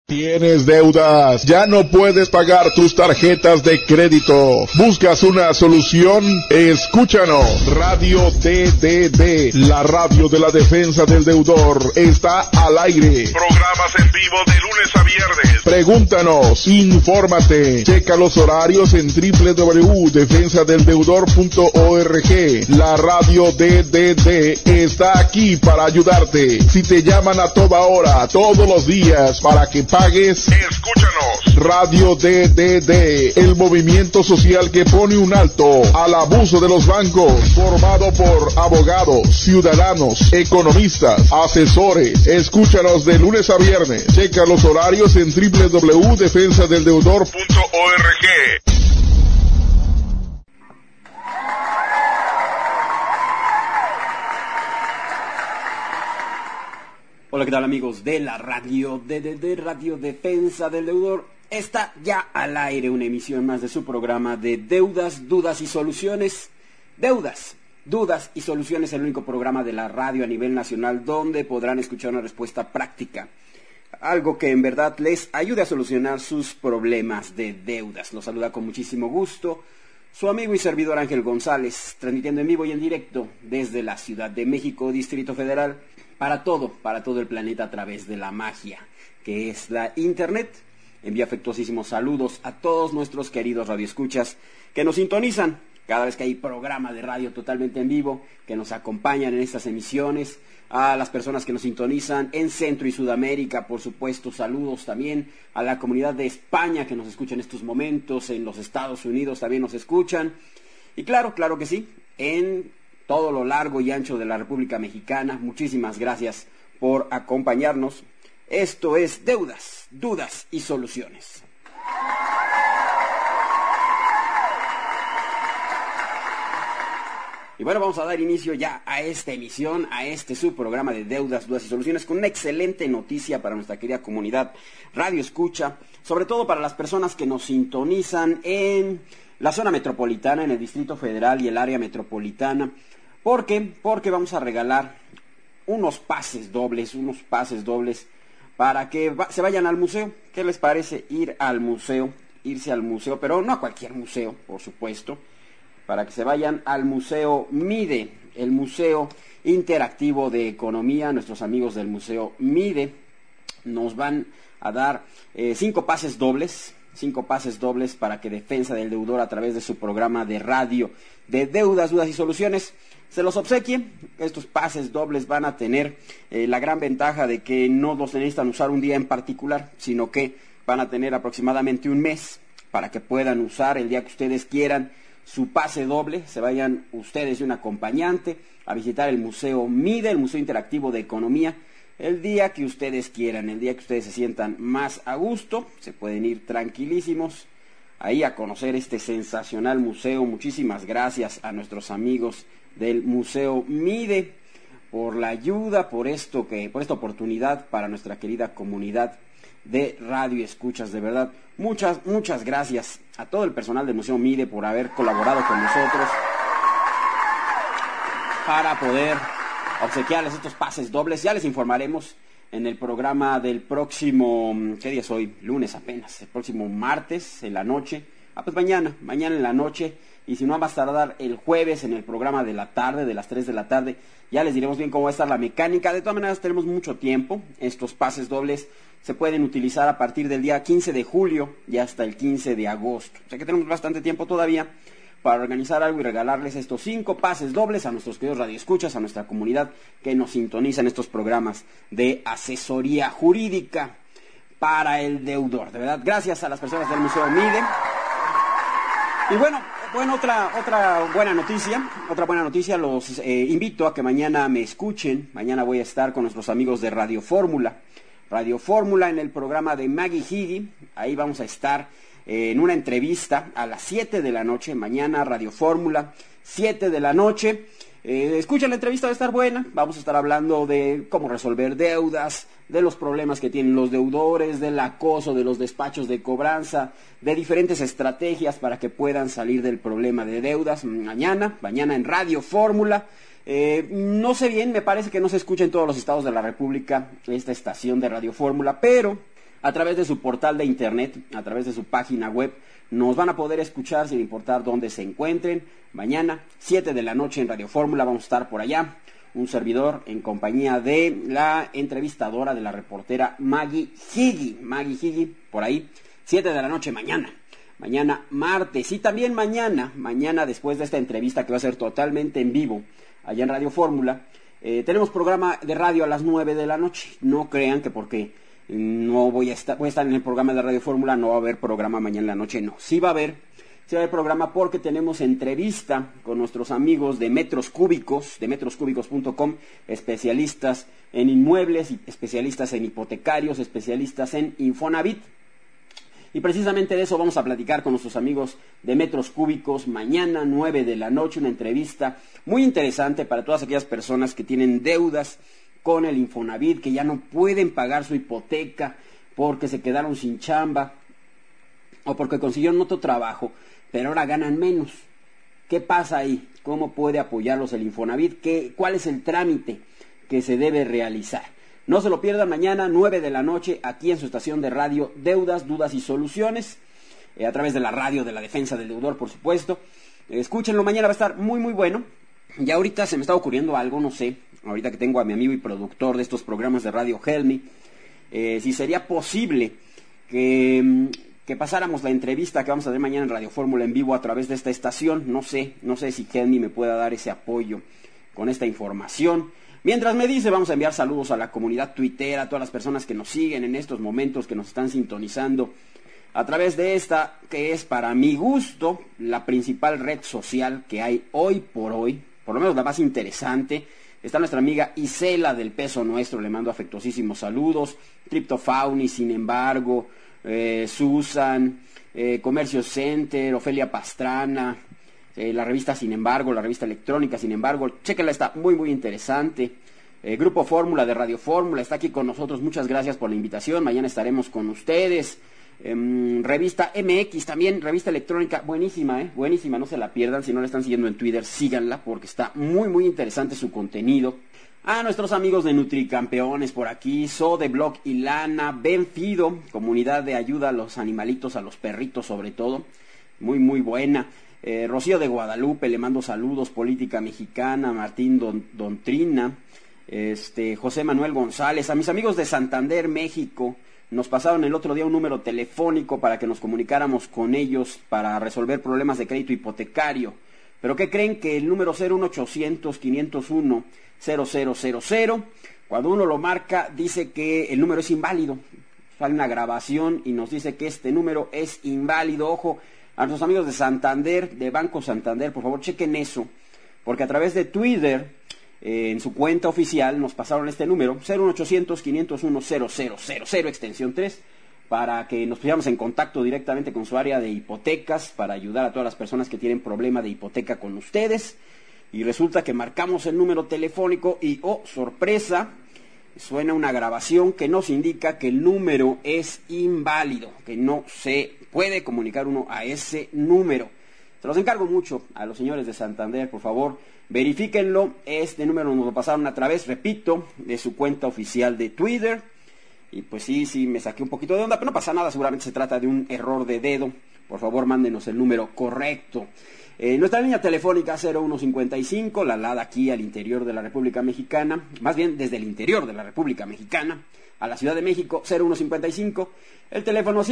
¿Tienes deudas? ¿Ya no puedes pagar tus tarjetas de crédito? ¿Buscas una solución? Escúchanos. Radio DDD, la radio de la defensa del deudor, está al aire. Programas en vivo de lunes a viernes. Pregúntanos, infórmate, checa los horarios en www.defensadeldeudor.org. La radio DDD está aquí para ayudarte. Si te llaman a toda hora, todos los días, para que pagues, escúchanos. Radio DDD, el movimiento social que pone un alto al abuso de los bancos, formado por abogados, ciudadanos, economistas, asesores. Escúchanos de lunes a viernes. Checa los horarios en www.defensadeldeudor.org. Hola, ¿qué tal, amigos de la radio DDD, Radio Defensa del Deudor? Está ya al aire una emisión más de su programa de Deudas, Dudas y Soluciones. Deudas, Dudas y Soluciones, el único programa de la radio a nivel nacional donde podrán escuchar una respuesta práctica. Algo que en verdad les ayude a solucionar sus problemas de deudas. Los saluda con muchísimo gusto su amigo y servidor Ángel González, transmitiendo en vivo y en directo desde la Ciudad de México, Distrito Federal, para todo el planeta a través de la magia que es la Internet. Envío afectuosísimos saludos a todos nuestros queridos radioescuchas que nos sintonizan cada vez que hay programa de radio totalmente en vivo, que nos acompañan en estas emisiones, a las personas que nos sintonizan en Centro y Sudamérica, por supuesto, saludos también a la comunidad de España que nos escucha en estos momentos, en los Estados Unidos también nos escuchan, y claro que sí, en todo lo largo y ancho de la República Mexicana. Muchísimas gracias por acompañarnos. Esto es Deudas, Dudas y Soluciones. Y bueno, vamos a dar inicio ya a esta emisión, a este subprograma de Deudas, Dudas y Soluciones, con una excelente noticia para nuestra querida comunidad Radio Escucha, sobre todo para las personas que nos sintonizan en la zona metropolitana, en el Distrito Federal y el área metropolitana. ¿Por qué? Porque vamos a regalar unos pases dobles para que se vayan al museo. ¿Qué les parece irse al museo? Pero no a cualquier museo, por supuesto, para que se vayan al Museo MIDE, el Museo Interactivo de Economía. Nuestros amigos del Museo MIDE nos van a dar 5 pases dobles para que Defensa del Deudor, a través de su programa de radio de Deudas, Dudas y Soluciones, se los obsequie. Estos pases dobles van a tener la gran ventaja de que no los necesitan usar un día en particular, sino que van a tener aproximadamente un mes para que puedan usar el día que ustedes quieran su pase doble. Se vayan ustedes y un acompañante a visitar el Museo MIDE, el Museo Interactivo de Economía, el día que ustedes quieran, el día que ustedes se sientan más a gusto. Se pueden ir tranquilísimos ahí a conocer este sensacional museo. Muchísimas gracias a nuestros amigos del Museo MIDE por la ayuda, por esta oportunidad para nuestra querida comunidad de radio escuchas. De verdad, muchas gracias a todo el personal del Museo MIDE por haber colaborado con nosotros para poder obsequiarles estos pases dobles. Ya les informaremos en el programa del próximo, ¿qué día es hoy? Lunes apenas, el próximo martes en la noche. Pues mañana en la noche, y si no, va a tardar el jueves en el programa de la tarde, de las 3 de la tarde. Ya les diremos bien cómo va a estar la mecánica. De todas maneras, tenemos mucho tiempo. Estos pases dobles se pueden utilizar a partir del día 15 de julio y hasta el 15 de agosto. O sea que tenemos bastante tiempo todavía para organizar algo y regalarles estos 5 pases dobles a nuestros queridos radioescuchas, a nuestra comunidad que nos sintoniza en estos programas de asesoría jurídica para el deudor. De verdad, gracias a las personas del Museo MIDE. Y bueno, otra buena noticia, los invito a que mañana me escuchen. Mañana voy a estar con nuestros amigos de Radio Fórmula en el programa de Maggie Higgy. Ahí vamos a estar en una entrevista a las 7 de la noche, mañana Radio Fórmula, 7 de la noche. Escuchen la entrevista, va a estar buena. Vamos a estar hablando de cómo resolver deudas, de los problemas que tienen los deudores, del acoso de los despachos de cobranza, de diferentes estrategias para que puedan salir del problema de deudas. Mañana en Radio Fórmula. No sé bien, me parece que no se escucha en todos los estados de la República esta estación de Radio Fórmula, pero a través de su portal de internet, a través de su página web. Nos van a poder escuchar sin importar dónde se encuentren. Mañana, 7 de la noche en Radio Fórmula, vamos a estar por allá. Un servidor en compañía de la entrevistadora, de la reportera Maggie Higgy, por ahí, 7 de la noche mañana martes. Y también mañana después de esta entrevista que va a ser totalmente en vivo, allá en Radio Fórmula, tenemos programa de radio a las 9 de la noche. No crean que porque no voy a estar en el programa de Radio Fórmula, no va a haber programa mañana en la noche, no. Sí va a haber programa porque tenemos entrevista con nuestros amigos de Metros Cúbicos, de metroscúbicos.com, especialistas en inmuebles, especialistas en hipotecarios, especialistas en Infonavit. Y precisamente de eso vamos a platicar con nuestros amigos de Metros Cúbicos mañana, 9 de la noche, una entrevista muy interesante para todas aquellas personas que tienen deudas con el Infonavit, que ya no pueden pagar su hipoteca porque se quedaron sin chamba o porque consiguieron otro trabajo, pero ahora ganan menos. ¿Qué pasa ahí? ¿Cómo puede apoyarlos el Infonavit? ¿Cuál es el trámite que se debe realizar? No se lo pierdan mañana, 9 de la noche, aquí en su estación de radio Deudas, Dudas y Soluciones, a través de la radio de la defensa del deudor, por supuesto. Escúchenlo, mañana va a estar muy, muy bueno. Y ahorita se me está ocurriendo algo, no sé, ahorita que tengo a mi amigo y productor de estos programas de radio, Helmi, si sería posible que pasáramos la entrevista que vamos a tener mañana en Radio Fórmula en vivo a través de esta estación. No sé si Helmi me pueda dar ese apoyo con esta información. Mientras me dice, vamos a enviar saludos a la comunidad tuitera, a todas las personas que nos siguen en estos momentos, que nos están sintonizando a través de esta, que es para mi gusto la principal red social que hay hoy, por lo menos la más interesante. Está nuestra amiga Isela del Peso Nuestro, le mando afectuosísimos saludos. Triptofauni, sin embargo, Susan, Comercio Center, Ofelia Pastrana, la revista Sin embargo, la revista electrónica Sin embargo, chéquenla, está muy muy interesante. Grupo Fórmula de Radio Fórmula está aquí con nosotros, muchas gracias por la invitación, mañana estaremos con ustedes. Revista MX también, revista electrónica, buenísima, buenísima, no se la pierdan. Si no la están siguiendo en Twitter, síganla porque está muy muy interesante su contenido. A nuestros amigos de Nutricampeones por aquí, So de Blog y Lana, Benfido, comunidad de ayuda a los animalitos, a los perritos sobre todo, muy muy buena. Rocío de Guadalupe, le mando saludos. Política Mexicana, Martín Dontrina, José Manuel González, a mis amigos de Santander, México. Nos pasaron el otro día un número telefónico para que nos comunicáramos con ellos para resolver problemas de crédito hipotecario. ¿Pero qué creen? Que el número 01800-501-0000, cuando uno lo marca, dice que el número es inválido. Sale una grabación y nos dice que este número es inválido. Ojo, a nuestros amigos de Santander, de Banco Santander, por favor, chequen eso, porque a través de Twitter, en su cuenta oficial, nos pasaron este número, 01800-501-0000, extensión 3, para que nos pusiéramos en contacto directamente con su área de hipotecas, para ayudar a todas las personas que tienen problema de hipoteca con ustedes. Y resulta que marcamos el número telefónico y, oh, sorpresa, suena una grabación que nos indica que el número es inválido, que no se puede comunicar uno a ese número. Se los encargo mucho a los señores de Santander, por favor, verifíquenlo. Este número nos lo pasaron a través, repito, de su cuenta oficial de Twitter. Y pues sí, me saqué un poquito de onda, pero no pasa nada, seguramente se trata de un error de dedo. Por favor, mándenos el número correcto. Nuestra línea telefónica 0155, la LADA aquí al interior de la República Mexicana, más bien desde el interior de la República Mexicana a la Ciudad de México, 0155, el teléfono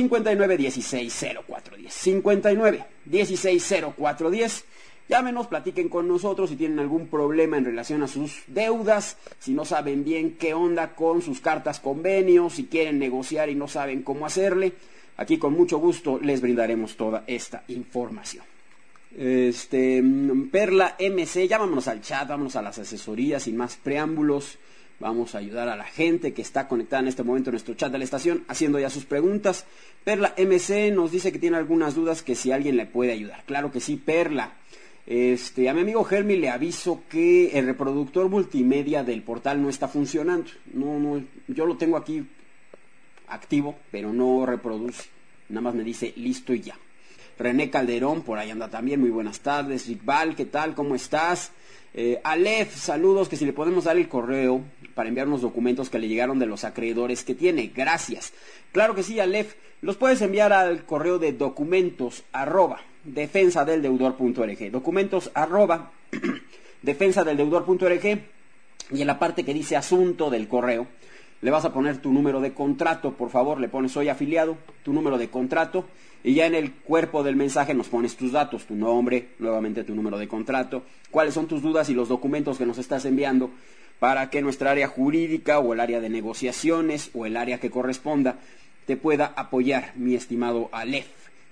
59160410, 59160410. Llámenos, platiquen con nosotros si tienen algún problema en relación a sus deudas, si no saben bien qué onda con sus cartas convenios, si quieren negociar y no saben cómo hacerle. Aquí con mucho gusto les brindaremos toda esta información. Perla MC, ya vámonos al chat, vámonos a las asesorías, sin más preámbulos. Vamos a ayudar a la gente que está conectada en este momento en nuestro chat de la estación, haciendo ya sus preguntas. Perla MC nos dice que tiene algunas dudas, que si alguien le puede ayudar. Claro que sí, Perla. A mi amigo Helmi le aviso que el reproductor multimedia del portal no está funcionando. No, yo lo tengo aquí activo, pero no reproduce. Nada más me dice listo y ya. René Calderón, por ahí anda también, muy buenas tardes. Rickval, ¿qué tal? ¿Cómo estás? Aleph, saludos, que si le podemos dar el correo para enviar unos documentos que le llegaron de los acreedores que tiene. Gracias. Claro que sí, Aleph. Los puedes enviar al correo de documentos@defensadeldeudor.org. Documentos@defensadeldeudor.org. Y en la parte que dice asunto del correo, le vas a poner tu número de contrato, por favor, le pones soy afiliado, tu número de contrato, y ya en el cuerpo del mensaje nos pones tus datos, tu nombre, nuevamente tu número de contrato, cuáles son tus dudas y los documentos que nos estás enviando para que nuestra área jurídica o el área de negociaciones o el área que corresponda te pueda apoyar, mi estimado Aleph.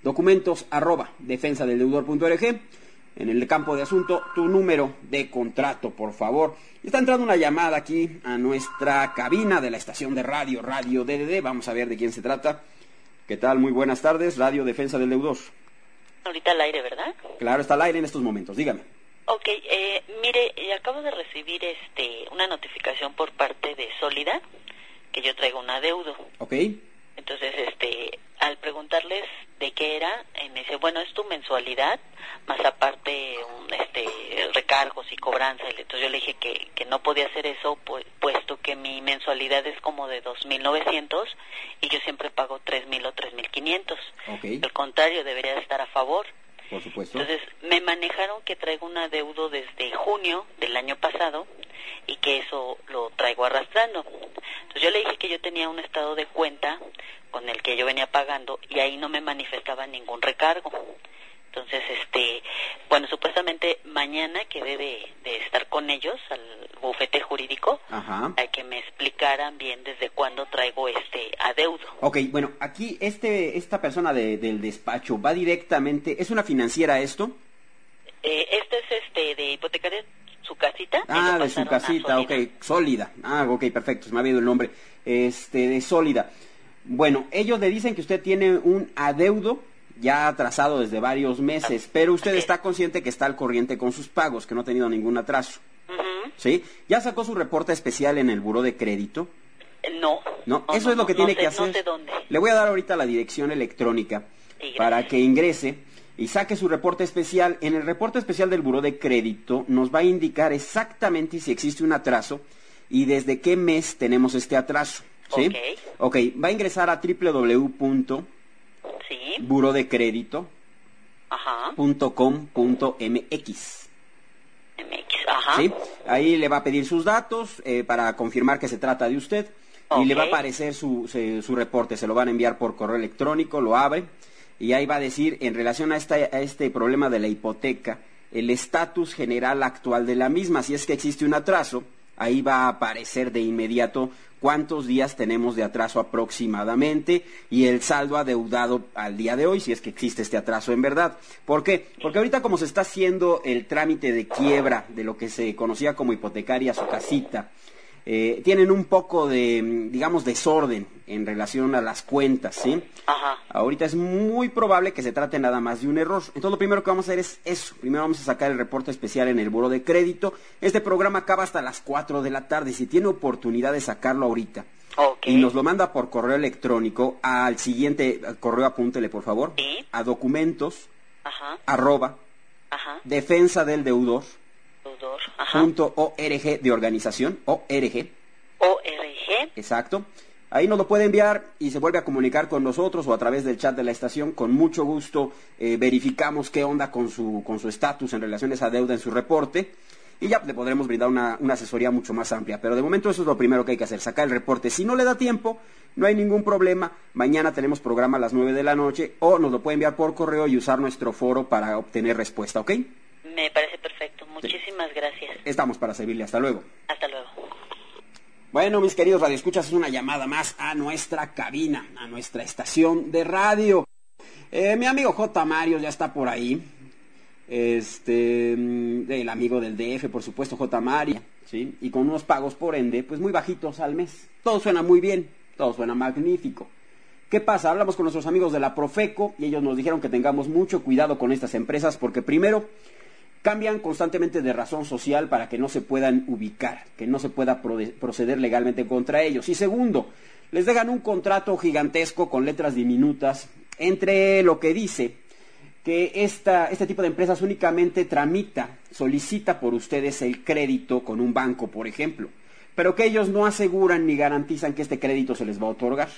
Documentos@defensadeldeudor.org. En el campo de asunto, tu número de contrato, por favor. Está entrando una llamada aquí a nuestra cabina de la estación de radio, Radio DDD. Vamos a ver de quién se trata. ¿Qué tal? Muy buenas tardes, Radio Defensa del Deudor. Ahorita al aire, ¿verdad? Claro, está al aire en estos momentos, dígame. Ok, mire, acabo de recibir una notificación por parte de Sólida que yo traigo un adeudo. Ok. Entonces, al preguntarles de qué era, me dice, bueno, es tu mensualidad, más aparte recargos y cobranza. Entonces yo le dije que no podía hacer eso, puesto que mi mensualidad es como de 2,900 y yo siempre pago 3,000 o 3,500. Okay. Al contrario, debería estar a favor. Por supuesto. Entonces me manejaron que traigo un adeudo desde junio del año pasado y que eso lo traigo arrastrando. Entonces yo le dije que yo tenía un estado de cuenta con el que yo venía pagando y ahí no me manifestaba ningún recargo. Entonces, bueno, supuestamente mañana quedé de estar con ellos al bufete jurídico. Ajá. A que me explicaran bien desde cuándo traigo adeudo. Ok, bueno, aquí esta persona del despacho va directamente, ¿es una financiera esto? Este es de hipotecaria su casita. Ah, de su casita, ok, Sólida. Ah, ok, perfecto, se me ha habido el nombre. De Sólida. Bueno, ellos le dicen que usted tiene un adeudo ya atrasado desde varios meses, pero usted está consciente que está al corriente con sus pagos, que no ha tenido ningún atraso. Uh-huh. ¿Sí? ¿Ya sacó su reporte especial en el buró de crédito? No. No, eso es lo que tiene que hacer. No sé dónde. Le voy a dar ahorita la dirección electrónica para que ingrese y saque su reporte especial. En el reporte especial del buró de crédito nos va a indicar exactamente si existe un atraso y desde qué mes tenemos este atraso. ¿Sí? Ok, va a ingresar a www.burodecredito.com.mx. Ajá. ¿Sí? Ahí le va a pedir sus datos para confirmar que se trata de usted. Y le va a aparecer su reporte. Se lo van a enviar por correo electrónico, lo abre y ahí va a decir en relación a este problema de la hipoteca el estatus general actual de la misma. Si es que existe un atraso, ahí va a aparecer de inmediato cuántos días tenemos de atraso aproximadamente y el saldo adeudado al día de hoy, si es que existe este atraso en verdad. ¿Por qué? Porque ahorita como se está haciendo el trámite de quiebra de lo que se conocía como hipotecaria su casita, tienen un poco de, digamos, desorden en relación a las cuentas, ¿sí? Ajá. Ahorita es muy probable que se trate nada más de un error. Entonces lo primero que vamos a hacer es eso. Primero vamos a sacar el reporte especial en el buró de crédito. Este programa acaba hasta las 4 de la tarde. Si tiene oportunidad de sacarlo ahorita y nos lo manda por correo electrónico al siguiente correo, apúntele por favor, ¿sí? A documentos @ defensa del deudor .org de organización, ORG. Exacto. Ahí nos lo puede enviar y se vuelve a comunicar con nosotros o a través del chat de la estación. Con mucho gusto verificamos qué onda con su estatus en relación a esa deuda en su reporte y ya le podremos brindar una asesoría mucho más amplia. Pero de momento eso es lo primero que hay que hacer, sacar el reporte. Si no le da tiempo, no hay ningún problema. Mañana tenemos programa a las 9 de la noche o nos lo puede enviar por correo y usar nuestro foro para obtener respuesta, ¿ok? Me parece perfecto. Muchísimas gracias. Estamos para servirle. Hasta luego. Hasta luego. Bueno, mis queridos radioescuchas, es una llamada más a nuestra cabina, a nuestra estación de radio. Mi amigo J. Mario ya está por ahí. El amigo del DF, por supuesto, J. Mario, ¿sí? Y con unos pagos, por ende, pues muy bajitos al mes. Todo suena muy bien, todo suena magnífico. ¿Qué pasa? Hablamos con nuestros amigos de la Profeco y ellos nos dijeron que tengamos mucho cuidado con estas empresas porque primero cambian constantemente de razón social para que no se puedan ubicar, que no se pueda proceder legalmente contra ellos. Y segundo, les dejan un contrato gigantesco con letras diminutas entre lo que dice que este tipo de empresas únicamente solicita por ustedes el crédito con un banco, por ejemplo, pero que ellos no aseguran ni garantizan que este crédito se les va a otorgar.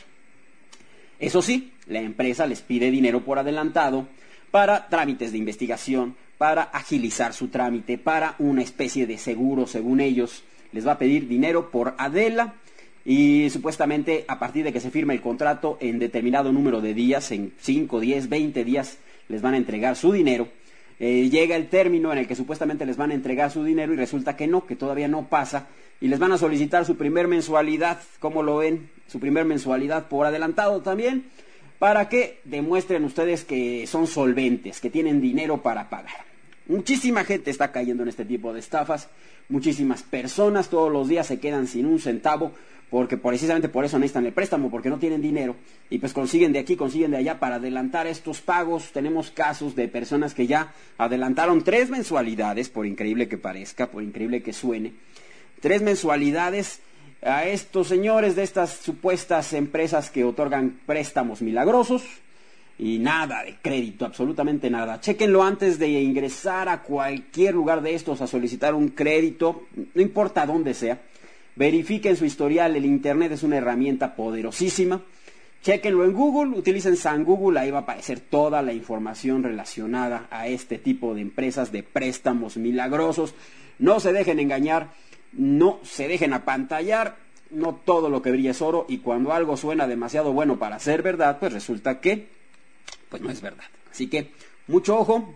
Eso sí, la empresa les pide dinero por adelantado para trámites de investigación, para agilizar su trámite, para una especie de seguro, según ellos. Les va a pedir dinero por Adela y supuestamente a partir de que se firme el contrato en determinado número de días, en 5, 10, 20 días, les van a entregar su dinero. Llega el término en el que supuestamente les van a entregar su dinero y resulta que no, que todavía no pasa, y les van a solicitar su primer mensualidad. ¿Cómo lo ven? Su primer mensualidad por adelantado también, para que demuestren ustedes que son solventes, que tienen dinero para pagar. Muchísima gente está cayendo en este tipo de estafas, muchísimas personas todos los días se quedan sin un centavo, porque precisamente por eso necesitan el préstamo, porque no tienen dinero, y pues consiguen de aquí, consiguen de allá para adelantar estos pagos. Tenemos casos de personas que ya adelantaron 3 mensualidades, por increíble que parezca, por increíble que suene, 3 mensualidades a estos señores de estas supuestas empresas que otorgan préstamos milagrosos, y nada de crédito, absolutamente nada. Chéquenlo antes de ingresar a cualquier lugar de estos a solicitar un crédito, no importa dónde sea. Verifiquen su historial, el internet es una herramienta poderosísima. Chéquenlo en Google, utilicen San Google, ahí va a aparecer toda la información relacionada a este tipo de empresas de préstamos milagrosos. No se dejen engañar, no se dejen apantallar, no todo lo que brilla es oro, y cuando algo suena demasiado bueno para ser verdad, pues resulta que pues no es verdad. Así que mucho ojo,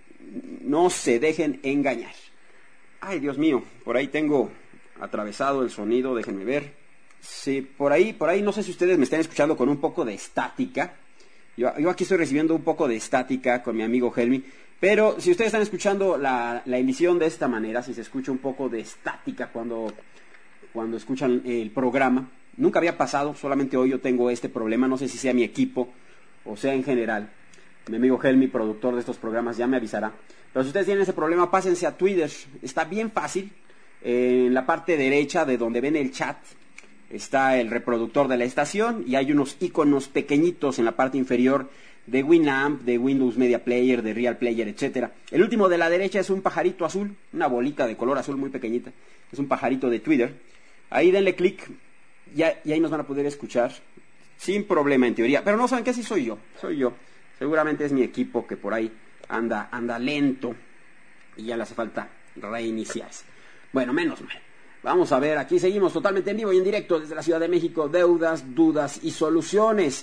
no se dejen engañar. Ay, Dios mío, por ahí tengo atravesado el sonido, déjenme ver. Sí, por ahí, no sé si ustedes me están escuchando con un poco de estática. Yo aquí estoy recibiendo un poco de estática con mi amigo Helmi, pero si ustedes están escuchando la emisión de esta manera, si se escucha un poco de estática cuando escuchan el programa, nunca había pasado, solamente hoy yo tengo este problema, no sé si sea mi equipo o sea en general. Mi amigo Helmi, productor de estos programas, ya me avisará. Pero si ustedes tienen ese problema, pásense a Twitter, está bien fácil. En la parte derecha de donde ven el chat está el reproductor de la estación y hay unos iconos pequeñitos en la parte inferior de Winamp, de Windows Media Player, de Real Player, etcétera. El último de la derecha es un pajarito azul, una bolita de color azul muy pequeñita, es un pajarito de Twitter. Ahí denle clic y ahí nos van a poder escuchar sin problema en teoría, pero no saben qué, si soy yo, seguramente es mi equipo que por ahí anda lento y ya le hace falta reiniciarse. Bueno, menos mal. Vamos a ver, aquí seguimos totalmente en vivo y en directo desde la Ciudad de México. Deudas, dudas y soluciones.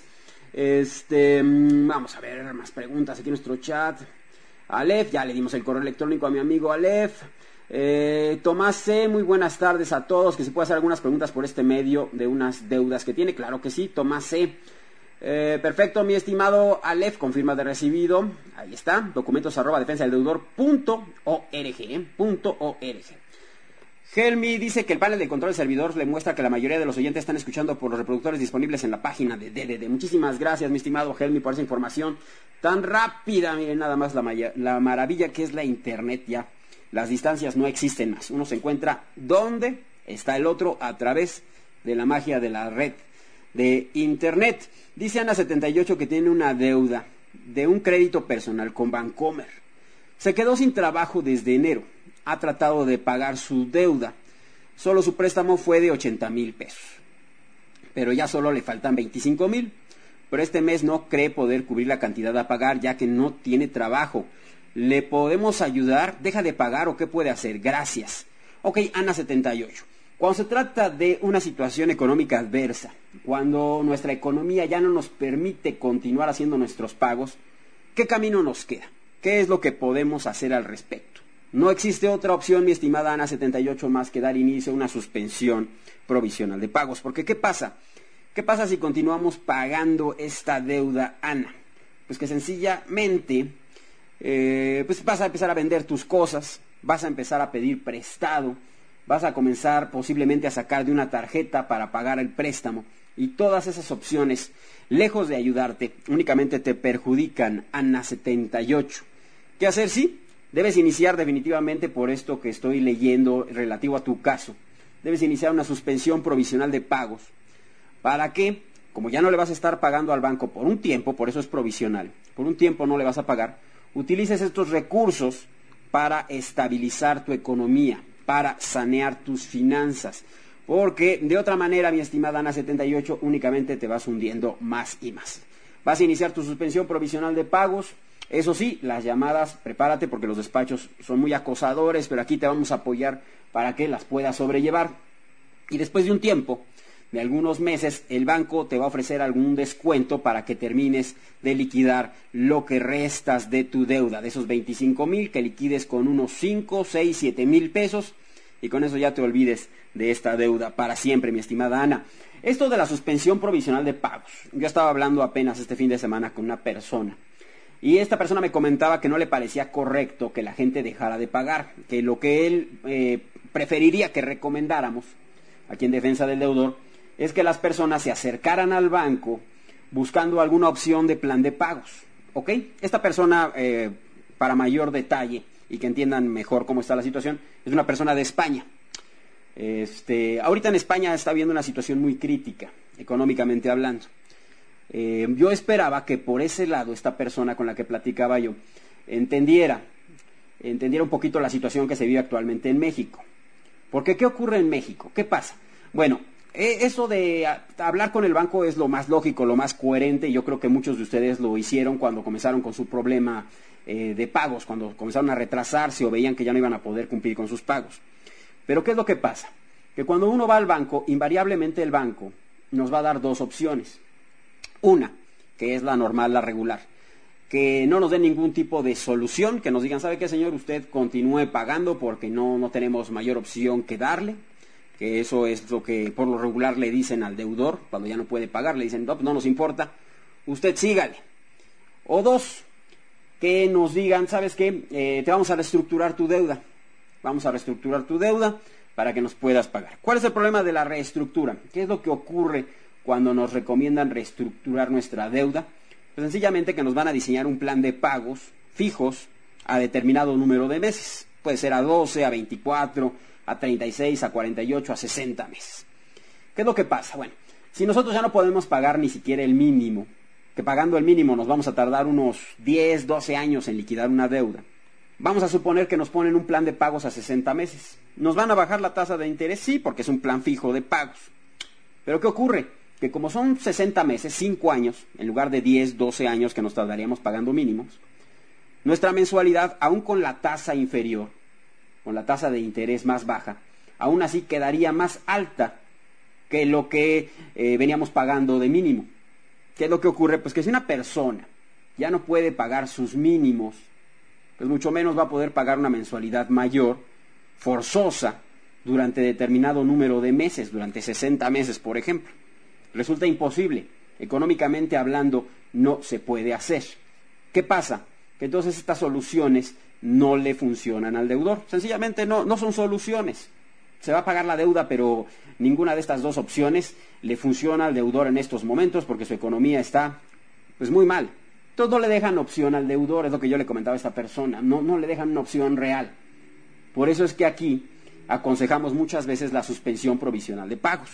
Vamos a ver más preguntas aquí en nuestro chat. Aleph, ya le dimos el correo electrónico a mi amigo Aleph. Tomás C, muy buenas tardes a todos. Que se puede hacer algunas preguntas por este medio de unas deudas que tiene. Claro que sí, Tomás C. Perfecto, mi estimado Aleph, confirma de recibido. Ahí está, documentos@defensadeldeutor.org. Helmi dice que el panel de control del servidor le muestra que la mayoría de los oyentes están escuchando por los reproductores disponibles en la página de DDD. Muchísimas gracias, mi estimado Helmi, por esa información tan rápida. Miren nada más la maravilla que es la internet ya. Las distancias no existen más. Uno se encuentra donde está el otro a través de la magia de la red de internet. Dice Ana78 que tiene una deuda de un crédito personal con Bancomer. Se quedó sin trabajo desde enero. Ha tratado de pagar su deuda. Solo su préstamo fue de 80,000 pesos. Pero ya solo le faltan 25,000. Pero este mes no cree poder cubrir la cantidad a pagar ya que no tiene trabajo. ¿Le podemos ayudar? ¿Deja de pagar o qué puede hacer? Gracias. Ok, Ana78. Cuando se trata de una situación económica adversa, cuando nuestra economía ya no nos permite continuar haciendo nuestros pagos, ¿qué camino nos queda? ¿Qué es lo que podemos hacer al respecto? No existe otra opción, mi estimada Ana78, más que dar inicio a una suspensión provisional de pagos. Porque ¿qué pasa? ¿Qué pasa si continuamos pagando esta deuda, Ana? Pues que sencillamente pues vas a empezar a vender tus cosas, vas a empezar a pedir prestado, vas a comenzar posiblemente a sacar de una tarjeta para pagar el préstamo. Y todas esas opciones, lejos de ayudarte, únicamente te perjudican, Ana78. ¿Qué hacer? Sí, debes iniciar definitivamente por esto que estoy leyendo relativo a tu caso. Debes iniciar una suspensión provisional de pagos. ¿Para qué? Como ya no le vas a estar pagando al banco por un tiempo, por eso es provisional, por un tiempo no le vas a pagar, utilices estos recursos para estabilizar tu economía, para sanear tus finanzas, porque de otra manera, mi estimada Ana 78, únicamente te vas hundiendo más y más. Vas a iniciar tu suspensión provisional de pagos. Eso sí, las llamadas, prepárate porque los despachos son muy acosadores, pero aquí te vamos a apoyar para que las puedas sobrellevar. Y después de un tiempo, de algunos meses, el banco te va a ofrecer algún descuento para que termines de liquidar lo que restas de tu deuda, de esos 25,000, que liquides con unos 5, 6, 7 mil pesos, y con eso ya te olvides de esta deuda para siempre, mi estimada Ana. Esto de la suspensión provisional de pagos, yo estaba hablando apenas este fin de semana con una persona, y esta persona me comentaba que no le parecía correcto que la gente dejara de pagar, que lo que él preferiría que recomendáramos, aquí en defensa del deudor, es que las personas se acercaran al banco buscando alguna opción de plan de pagos, ¿ok? Esta persona, para mayor detalle y que entiendan mejor cómo está la situación, es una persona de España. Ahorita en España está habiendo una situación muy crítica, económicamente hablando. Yo esperaba que por ese lado esta persona con la que platicaba yo entendiera un poquito la situación que se vive actualmente en México. Porque ¿qué ocurre en México? ¿Qué pasa? Bueno, eso de hablar con el banco es lo más lógico, lo más coherente, y yo creo que muchos de ustedes lo hicieron cuando comenzaron con su problema de pagos, cuando comenzaron a retrasarse o veían que ya no iban a poder cumplir con sus pagos. Pero ¿qué es lo que pasa? Que cuando uno va al banco, invariablemente el banco nos va a dar dos opciones. Una, que es la normal, la regular, que no nos den ningún tipo de solución, que nos digan, ¿sabe qué, señor? Usted continúe pagando porque no tenemos mayor opción que darle, que eso es lo que por lo regular le dicen al deudor, cuando ya no puede pagar, le dicen, no nos importa, usted sígale. O dos, que nos digan, ¿sabes qué? Te vamos a reestructurar tu deuda. Vamos a reestructurar tu deuda para que nos puedas pagar. ¿Cuál es el problema de la reestructura? ¿Qué es lo que ocurre cuando nos recomiendan reestructurar nuestra deuda? Pues sencillamente que nos van a diseñar un plan de pagos fijos a determinado número de meses. Puede ser a 12, a 24, a 36, a 48, a 60 meses. ¿Qué es lo que pasa? Bueno, si nosotros ya no podemos pagar ni siquiera el mínimo, que pagando el mínimo nos vamos a tardar unos 10, 12 años en liquidar una deuda, vamos a suponer que nos ponen un plan de pagos a 60 meses. ¿Nos van a bajar la tasa de interés? Sí, porque es un plan fijo de pagos. ¿Pero qué ocurre? Que como son 60 meses, 5 años, en lugar de 10, 12 años que nos tardaríamos pagando mínimos, nuestra mensualidad, aún con la tasa inferior, con la tasa de interés más baja, aún así quedaría más alta que lo que veníamos pagando de mínimo. ¿Qué es lo que ocurre? Pues que si una persona ya no puede pagar sus mínimos, pues mucho menos va a poder pagar una mensualidad mayor, forzosa, durante determinado número de meses, durante 60 meses, por ejemplo. Resulta imposible. Económicamente hablando, no se puede hacer. ¿Qué pasa? Que entonces estas soluciones no le funcionan al deudor. Sencillamente no son soluciones. Se va a pagar la deuda, pero ninguna de estas dos opciones le funciona al deudor en estos momentos porque su economía está pues muy mal. Entonces no le dejan opción al deudor, es lo que yo le comentaba a esta persona, no le dejan una opción real. Por eso es que aquí aconsejamos muchas veces la suspensión provisional de pagos.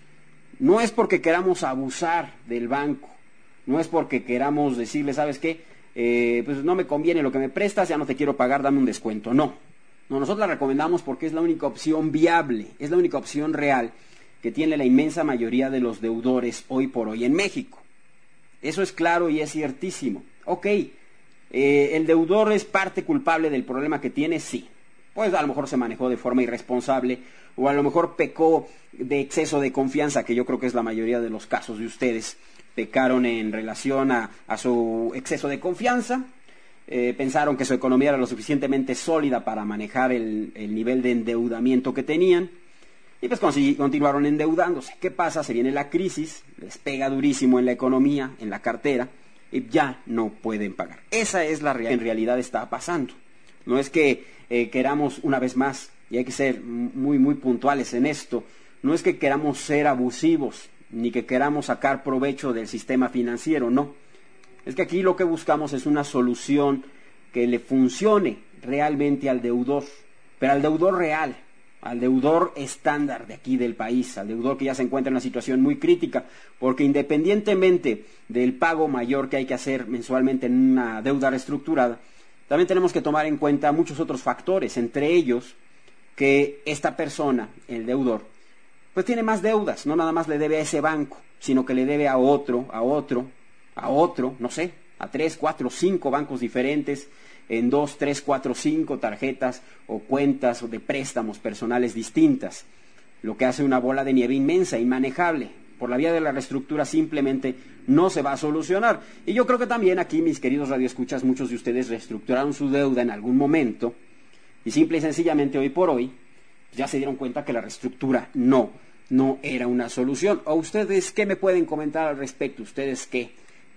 No es porque queramos abusar del banco, no es porque queramos decirle, ¿sabes qué? Pues no me conviene lo que me prestas, ya no te quiero pagar, dame un descuento. No, nosotros la recomendamos porque es la única opción viable, es la única opción real que tiene la inmensa mayoría de los deudores hoy por hoy en México. Eso es claro y es ciertísimo. Ok, ¿el deudor es parte culpable del problema que tiene? Sí. Pues a lo mejor se manejó de forma irresponsable o a lo mejor pecó de exceso de confianza, que yo creo que es la mayoría de los casos de ustedes. Pecaron en relación a su exceso de confianza, pensaron que su economía era lo suficientemente sólida para manejar el nivel de endeudamiento que tenían y pues continuaron endeudándose. ¿Qué pasa? Se viene la crisis, les pega durísimo en la economía, en la cartera y ya no pueden pagar. Esa es la realidad, en realidad está pasando. No es que queramos una vez más, y hay que ser muy muy puntuales en esto, no es que queramos ser abusivos, ni que queramos sacar provecho del sistema financiero, no. Es que aquí lo que buscamos es una solución que le funcione realmente al deudor, pero al deudor real, al deudor estándar de aquí del país, al deudor que ya se encuentra en una situación muy crítica, porque independientemente del pago mayor que hay que hacer mensualmente en una deuda reestructurada, también tenemos que tomar en cuenta muchos otros factores, entre ellos que esta persona, el deudor, pues tiene más deudas, no nada más le debe a ese banco, sino que le debe a otro, no sé, a 3, 4, 5 bancos diferentes, en 2, 3, 4, 5 tarjetas o cuentas o de préstamos personales distintas, lo que hace una bola de nieve inmensa, inmanejable. Por la vía de la reestructura simplemente no se va a solucionar. Y yo creo que también aquí, mis queridos radioescuchas, muchos de ustedes reestructuraron su deuda en algún momento y simple y sencillamente hoy por hoy ya se dieron cuenta que la reestructura no era una solución. ¿O ustedes qué me pueden comentar al respecto? ¿Ustedes qué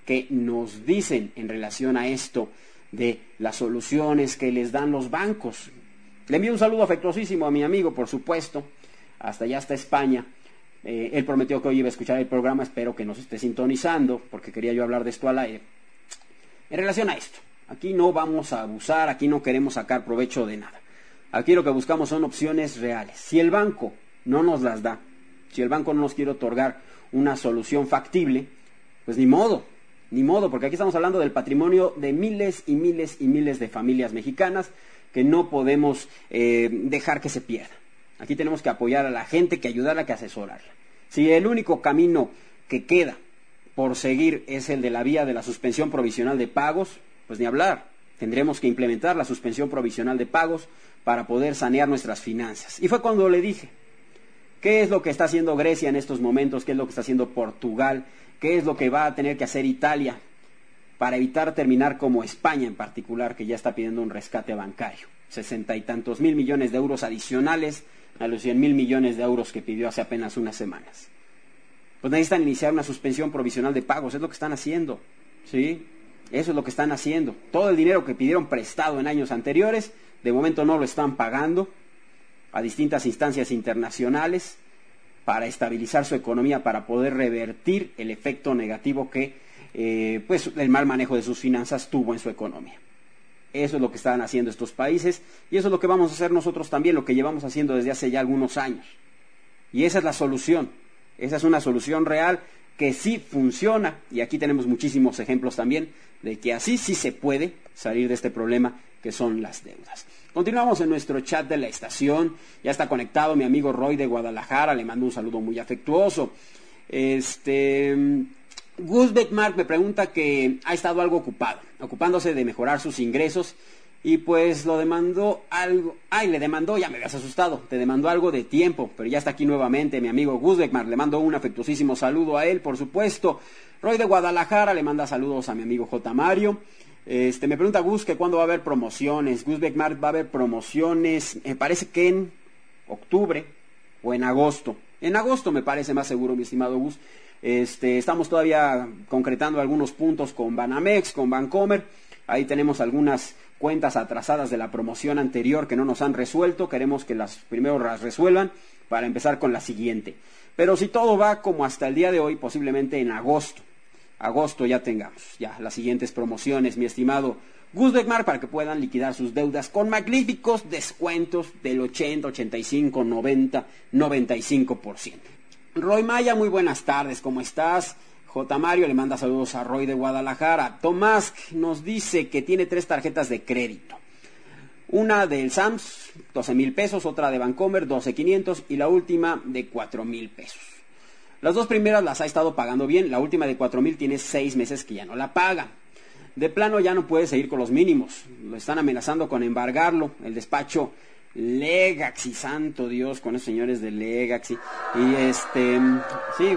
nos dicen en relación a esto de las soluciones que les dan los bancos? Le envío un saludo afectuosísimo a mi amigo, por supuesto, hasta España. Él prometió que hoy iba a escuchar el programa, espero que nos esté sintonizando, porque quería yo hablar de esto al aire. En relación a esto, aquí no vamos a abusar, aquí no queremos sacar provecho de nada. Aquí lo que buscamos son opciones reales. Si el banco no nos las da, si el banco no nos quiere otorgar una solución factible, pues ni modo, porque aquí estamos hablando del patrimonio de miles y miles y miles de familias mexicanas que no podemos dejar que se pierda. Aquí tenemos que apoyar a la gente, que ayudarla, que asesorarla. Si el único camino que queda por seguir es el de la vía de la suspensión provisional de pagos, pues ni hablar. Tendremos que implementar la suspensión provisional de pagos para poder sanear nuestras finanzas. Y fue cuando le dije, ¿qué es lo que está haciendo Grecia en estos momentos? ¿Qué es lo que está haciendo Portugal? ¿Qué es lo que va a tener que hacer Italia para evitar terminar como España en particular, que ya está pidiendo un rescate bancario? 60 y tantos mil millones de euros adicionales a los 100.000 millones de euros que pidió hace apenas unas semanas. Pues necesitan iniciar una suspensión provisional de pagos, es lo que están haciendo, ¿sí? Eso es lo que están haciendo. Todo el dinero que pidieron prestado en años anteriores, de momento no lo están pagando a distintas instancias internacionales para estabilizar su economía, para poder revertir el efecto negativo que pues el mal manejo de sus finanzas tuvo en su economía. Eso es lo que están haciendo estos países y eso es lo que vamos a hacer nosotros también, lo que llevamos haciendo desde hace ya algunos años. Y esa es la solución, esa es una solución real que sí funciona y aquí tenemos muchísimos ejemplos también de que así sí se puede salir de este problema que son las deudas. Continuamos en nuestro chat de la estación, ya está conectado mi amigo Roy de Guadalajara, le mando un saludo muy afectuoso. Guzbek Mark me pregunta que ha estado algo ocupándose de mejorar sus ingresos y pues lo demandó algo, le demandó, ya me habías asustado, te demandó algo de tiempo, pero ya está aquí nuevamente mi amigo Guzbek Mark, le mando un afectuosísimo saludo a él, por supuesto. Roy de Guadalajara le manda saludos a mi amigo J. Mario. Me pregunta Gus que cuándo va a haber promociones. Guzbek Mark, va a haber promociones, me parece que en octubre o en agosto. En agosto me parece más seguro, mi estimado Gus. Estamos todavía concretando algunos puntos con Banamex, con Bancomer. Ahí tenemos algunas cuentas atrasadas de la promoción anterior que no nos han resuelto. Queremos que primero las resuelvan para empezar con la siguiente. Pero si todo va como hasta el día de hoy, posiblemente en agosto ya tengamos las siguientes promociones, mi estimado Gus Beckmar, para que puedan liquidar sus deudas con magníficos descuentos del 80, 85, 90, 95%. Roy Maya, muy buenas tardes, ¿cómo estás? J. Mario le manda saludos a Roy de Guadalajara. Tomás nos dice que tiene 3 tarjetas de crédito. Una del Sams, 12,000 pesos, otra de Bancomer, 12,500 y la última de 4,000 pesos. Las 2 primeras las ha estado pagando bien, la última de 4,000 tiene 6 meses que ya no la paga. De plano ya no puede seguir con los mínimos, lo están amenazando con embargarlo, el despacho Legaxi, santo Dios, con esos señores de Legaxi. Y sí,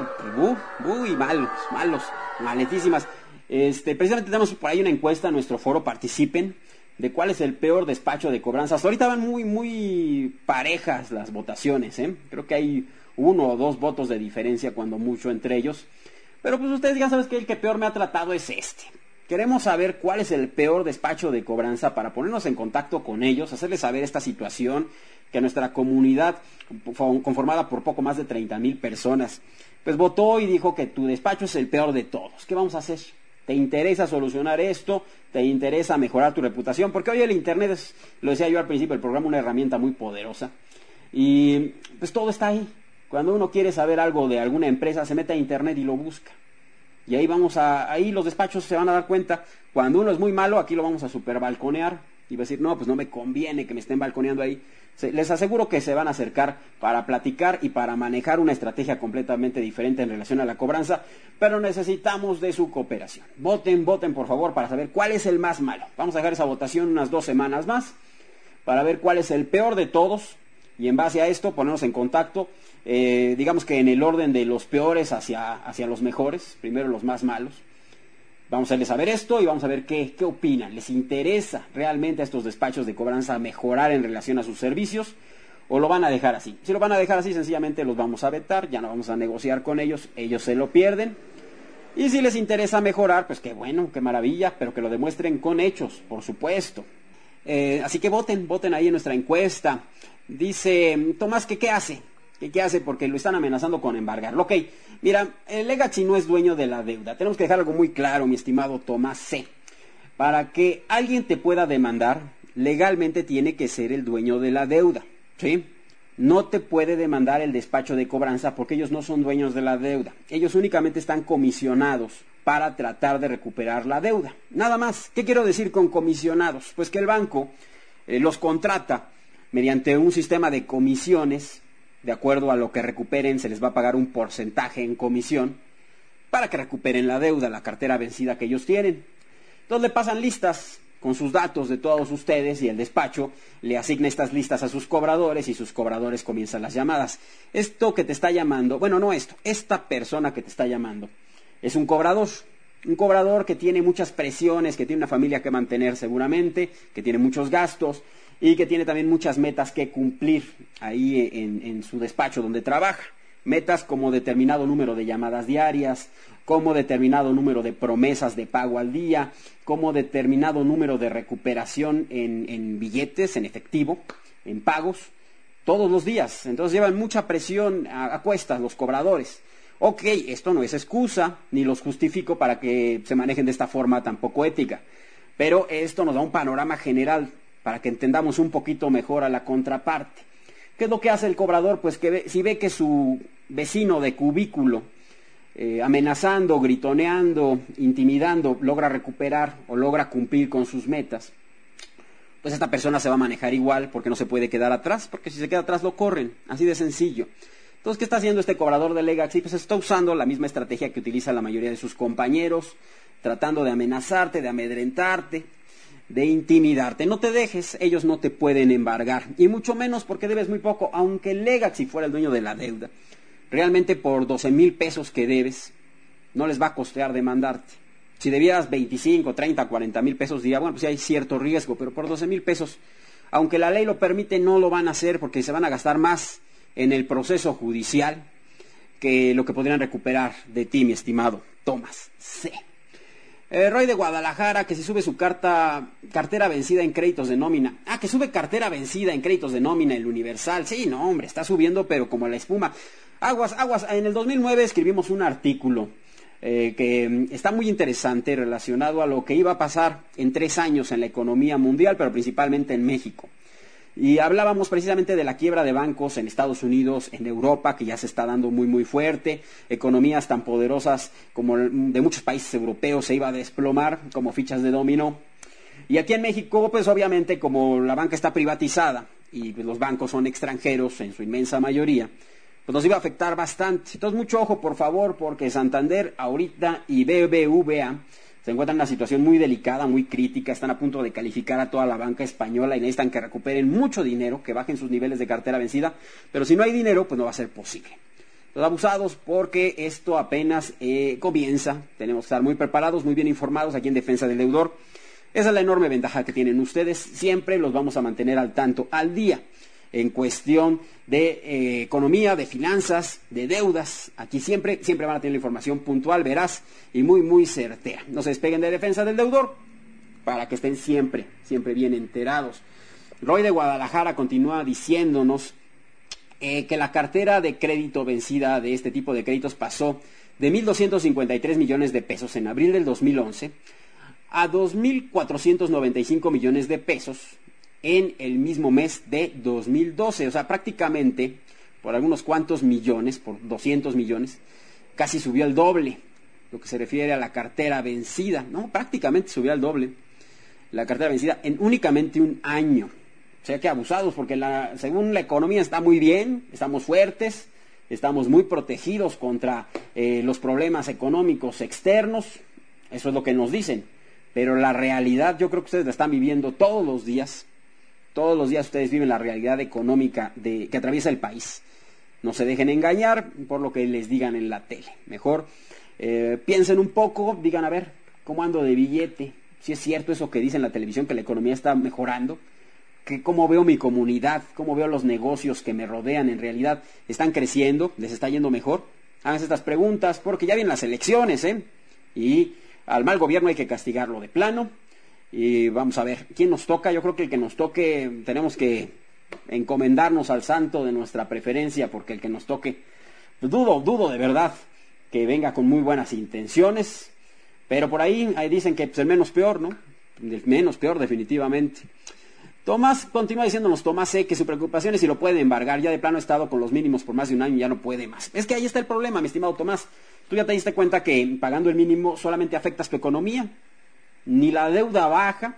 y malos, maletísimas. Precisamente tenemos por ahí una encuesta en nuestro foro, participen, de cuál es el peor despacho de cobranzas. Ahorita van muy parejas las votaciones, creo que hay 1 o 2 votos de diferencia cuando mucho entre ellos. Pero pues ustedes ya saben que el que peor me ha tratado es este. Queremos saber cuál es el peor despacho de cobranza para ponernos en contacto con ellos, hacerles saber esta situación que nuestra comunidad, conformada por poco más de 30,000 personas, pues votó y dijo que tu despacho es el peor de todos. ¿Qué vamos a hacer? ¿Te interesa solucionar esto? ¿Te interesa mejorar tu reputación? Porque hoy el Internet es, lo decía yo al principio del programa, una herramienta muy poderosa. Y pues todo está ahí. Cuando uno quiere saber algo de alguna empresa, se mete a Internet y lo busca. Y ahí los despachos se van a dar cuenta, cuando uno es muy malo, aquí lo vamos a super balconear, y va a decir, no, pues no me conviene que me estén balconeando ahí. Les aseguro que se van a acercar para platicar y para manejar una estrategia completamente diferente en relación a la cobranza, pero necesitamos de su cooperación. Voten por favor para saber cuál es el más malo. Vamos a dejar esa votación unas 2 semanas más para ver cuál es el peor de todos y en base a esto ponernos en contacto, digamos que en el orden de los peores hacia los mejores, primero los más malos. Vamos a hacerles saber esto y vamos a ver qué opinan. ¿Les interesa realmente a estos despachos de cobranza mejorar en relación a sus servicios o lo van a dejar así? Si lo van a dejar así, sencillamente los vamos a vetar, ya no vamos a negociar con ellos, ellos se lo pierden. Y si les interesa mejorar, pues qué bueno, qué maravilla, pero que lo demuestren con hechos, por supuesto. Así que voten ahí en nuestra encuesta. Dice Tomás que qué hace. ¿Qué hace? Porque lo están amenazando con embargarlo. Ok, mira, el Legacy no es dueño de la deuda. Tenemos que dejar algo muy claro, mi estimado Tomás C. Para que alguien te pueda demandar, legalmente tiene que ser el dueño de la deuda, ¿sí? No te puede demandar el despacho de cobranza porque ellos no son dueños de la deuda. Ellos únicamente están comisionados para tratar de recuperar la deuda. Nada más. ¿Qué quiero decir con comisionados? Pues que el banco los contrata mediante un sistema de comisiones. De acuerdo a lo que recuperen, se les va a pagar un porcentaje en comisión para que recuperen la deuda, la cartera vencida que ellos tienen. Entonces le pasan listas con sus datos de todos ustedes y el despacho le asigna estas listas a sus cobradores y sus cobradores comienzan las llamadas. Esto que te está llamando, bueno, no esto, esta persona que te está llamando es un cobrador que tiene muchas presiones, que tiene una familia que mantener seguramente, que tiene muchos gastos, y que tiene también muchas metas que cumplir ahí en su despacho donde trabaja. Metas como determinado número de llamadas diarias, como determinado número de promesas de pago al día, como determinado número de recuperación en billetes, en efectivo, en pagos, todos los días. Entonces llevan mucha presión a cuestas los cobradores. Ok, esto no es excusa, ni los justifico para que se manejen de esta forma tan poco ética, pero esto nos da un panorama general para que entendamos un poquito mejor a la contraparte. ¿Qué es lo que hace el cobrador? Pues que si ve que su vecino de cubículo, amenazando, gritoneando, intimidando, logra recuperar o logra cumplir con sus metas, pues esta persona se va a manejar igual porque no se puede quedar atrás, porque si se queda atrás lo corren, así de sencillo. Entonces, ¿qué está haciendo este cobrador de Legacy? Pues está usando la misma estrategia que utiliza la mayoría de sus compañeros, tratando de amenazarte, de amedrentarte, de intimidarte. No te dejes, ellos no te pueden embargar, y mucho menos porque debes muy poco, aunque Legacy fuera el dueño de la deuda. Realmente por 12,000 pesos que debes, no les va a costear demandarte. Si debieras 25, 30, 40,000 pesos día, bueno, pues sí hay cierto riesgo, pero por 12,000 pesos, aunque la ley lo permite, no lo van a hacer porque se van a gastar más en el proceso judicial que lo que podrían recuperar de ti, mi estimado Tomás C. Roy de Guadalajara, que si sube su cartera vencida en créditos de nómina. Que sube cartera vencida en créditos de nómina el Universal. Sí, no, hombre, está subiendo, pero como la espuma. Aguas. En el 2009 escribimos un artículo que está muy interesante relacionado a lo que iba a pasar en 3 años en la economía mundial, pero principalmente en México. Y hablábamos precisamente de la quiebra de bancos en Estados Unidos, en Europa, que ya se está dando muy muy fuerte. Economías tan poderosas como de muchos países europeos se iba a desplomar como fichas de dominó. Y aquí en México, pues obviamente como la banca está privatizada y pues, los bancos son extranjeros en su inmensa mayoría, pues nos iba a afectar bastante. Entonces mucho ojo por favor, porque Santander ahorita y BBVA se encuentran en una situación muy delicada, muy crítica, están a punto de calificar a toda la banca española y necesitan que recuperen mucho dinero, que bajen sus niveles de cartera vencida, pero si no hay dinero, pues no va a ser posible. Los abusados, porque esto apenas comienza, tenemos que estar muy preparados, muy bien informados aquí en Defensa del Deudor. Esa es la enorme ventaja que tienen ustedes, siempre los vamos a mantener al tanto, al día, en cuestión de economía, de finanzas, de deudas. Aquí siempre van a tener la información puntual, veraz y muy, muy certera. No se despeguen de Defensa del Deudor para que estén siempre bien enterados. Roy de Guadalajara continúa diciéndonos que la cartera de crédito vencida de este tipo de créditos pasó de 1,253 millones de pesos en abril del 2011 a 2,495 millones de pesos en el mismo mes de 2012, o sea, prácticamente por algunos cuantos millones, por 200 millones, casi subió el doble. lo que se refiere a la cartera vencida, ¿no? Prácticamente subió al doble la cartera vencida en únicamente un año. O sea que abusados, porque según la economía está muy bien, estamos fuertes, estamos muy protegidos contra los problemas económicos externos, eso es lo que nos dicen, pero la realidad yo creo que ustedes la están viviendo todos los días ustedes viven la realidad económica que atraviesa el país. No se dejen engañar por lo que les digan en la tele, mejor piensen un poco, digan a ver, ¿cómo ando de billete? Si es cierto eso que dice en la televisión, que la economía está mejorando, que cómo veo mi comunidad, cómo veo los negocios que me rodean, en realidad están creciendo, les está yendo mejor. Háganse estas preguntas porque ya vienen las elecciones, y al mal gobierno hay que castigarlo de plano. Y vamos a ver, ¿quién nos toca? Yo creo que el que nos toque tenemos que encomendarnos al santo de nuestra preferencia, porque el que nos toque, dudo de verdad que venga con muy buenas intenciones, pero por ahí dicen que pues, el menos peor, ¿no? El menos peor definitivamente. Tomás continúa diciéndonos, Tomás C., que su preocupación es si lo puede embargar, ya de plano ha estado con los mínimos por más de un año y ya no puede más. Es que ahí está el problema, mi estimado Tomás. Tú ya te diste cuenta que pagando el mínimo solamente afectas tu economía, ni la deuda baja,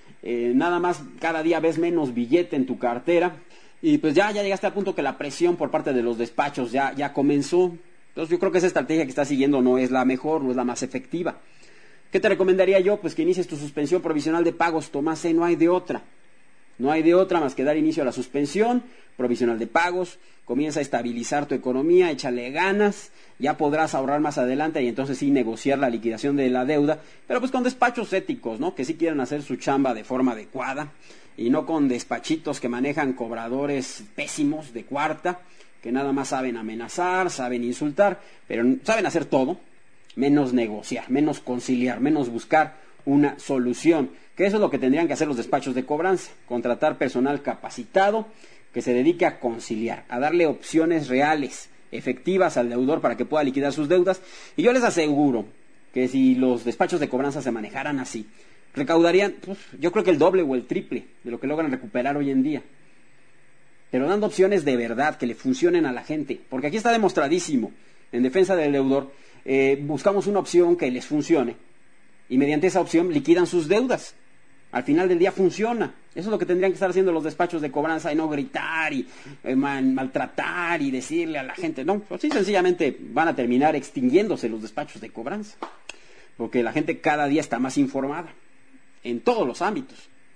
nada más cada día ves menos billete en tu cartera, y pues ya llegaste al punto que la presión por parte de los despachos ya comenzó. Entonces yo creo que esa estrategia que estás siguiendo no es la mejor, no es la más efectiva. ¿Qué te recomendaría yo? Pues que inicies tu suspensión provisional de pagos, Tomás C., no hay de otra. No hay de otra más que dar inicio a la suspensión provisional de pagos, comienza a estabilizar tu economía, échale ganas, ya podrás ahorrar más adelante y entonces sí negociar la liquidación de la deuda, pero pues con despachos éticos, ¿no? Que sí quieran hacer su chamba de forma adecuada y no con despachitos que manejan cobradores pésimos de cuarta, que nada más saben amenazar, saben insultar, pero saben hacer todo, menos negociar, menos conciliar, menos buscar una solución, que eso es lo que tendrían que hacer los despachos de cobranza, contratar personal capacitado que se dedique a conciliar, a darle opciones reales, efectivas al deudor para que pueda liquidar sus deudas, y yo les aseguro que si los despachos de cobranza se manejaran así, recaudarían, yo creo que el doble o el triple de lo que logran recuperar hoy en día, pero dando opciones de verdad que le funcionen a la gente, porque aquí está demostradísimo, en defensa del deudor, buscamos una opción que les funcione, y mediante esa opción liquidan sus deudas. Al final del día funciona. Eso es lo que tendrían que estar haciendo los despachos de cobranza y no gritar y maltratar y decirle a la gente. No, así sencillamente van a terminar extinguiéndose los despachos de cobranza. Porque la gente cada día está más informada en todos los ámbitos.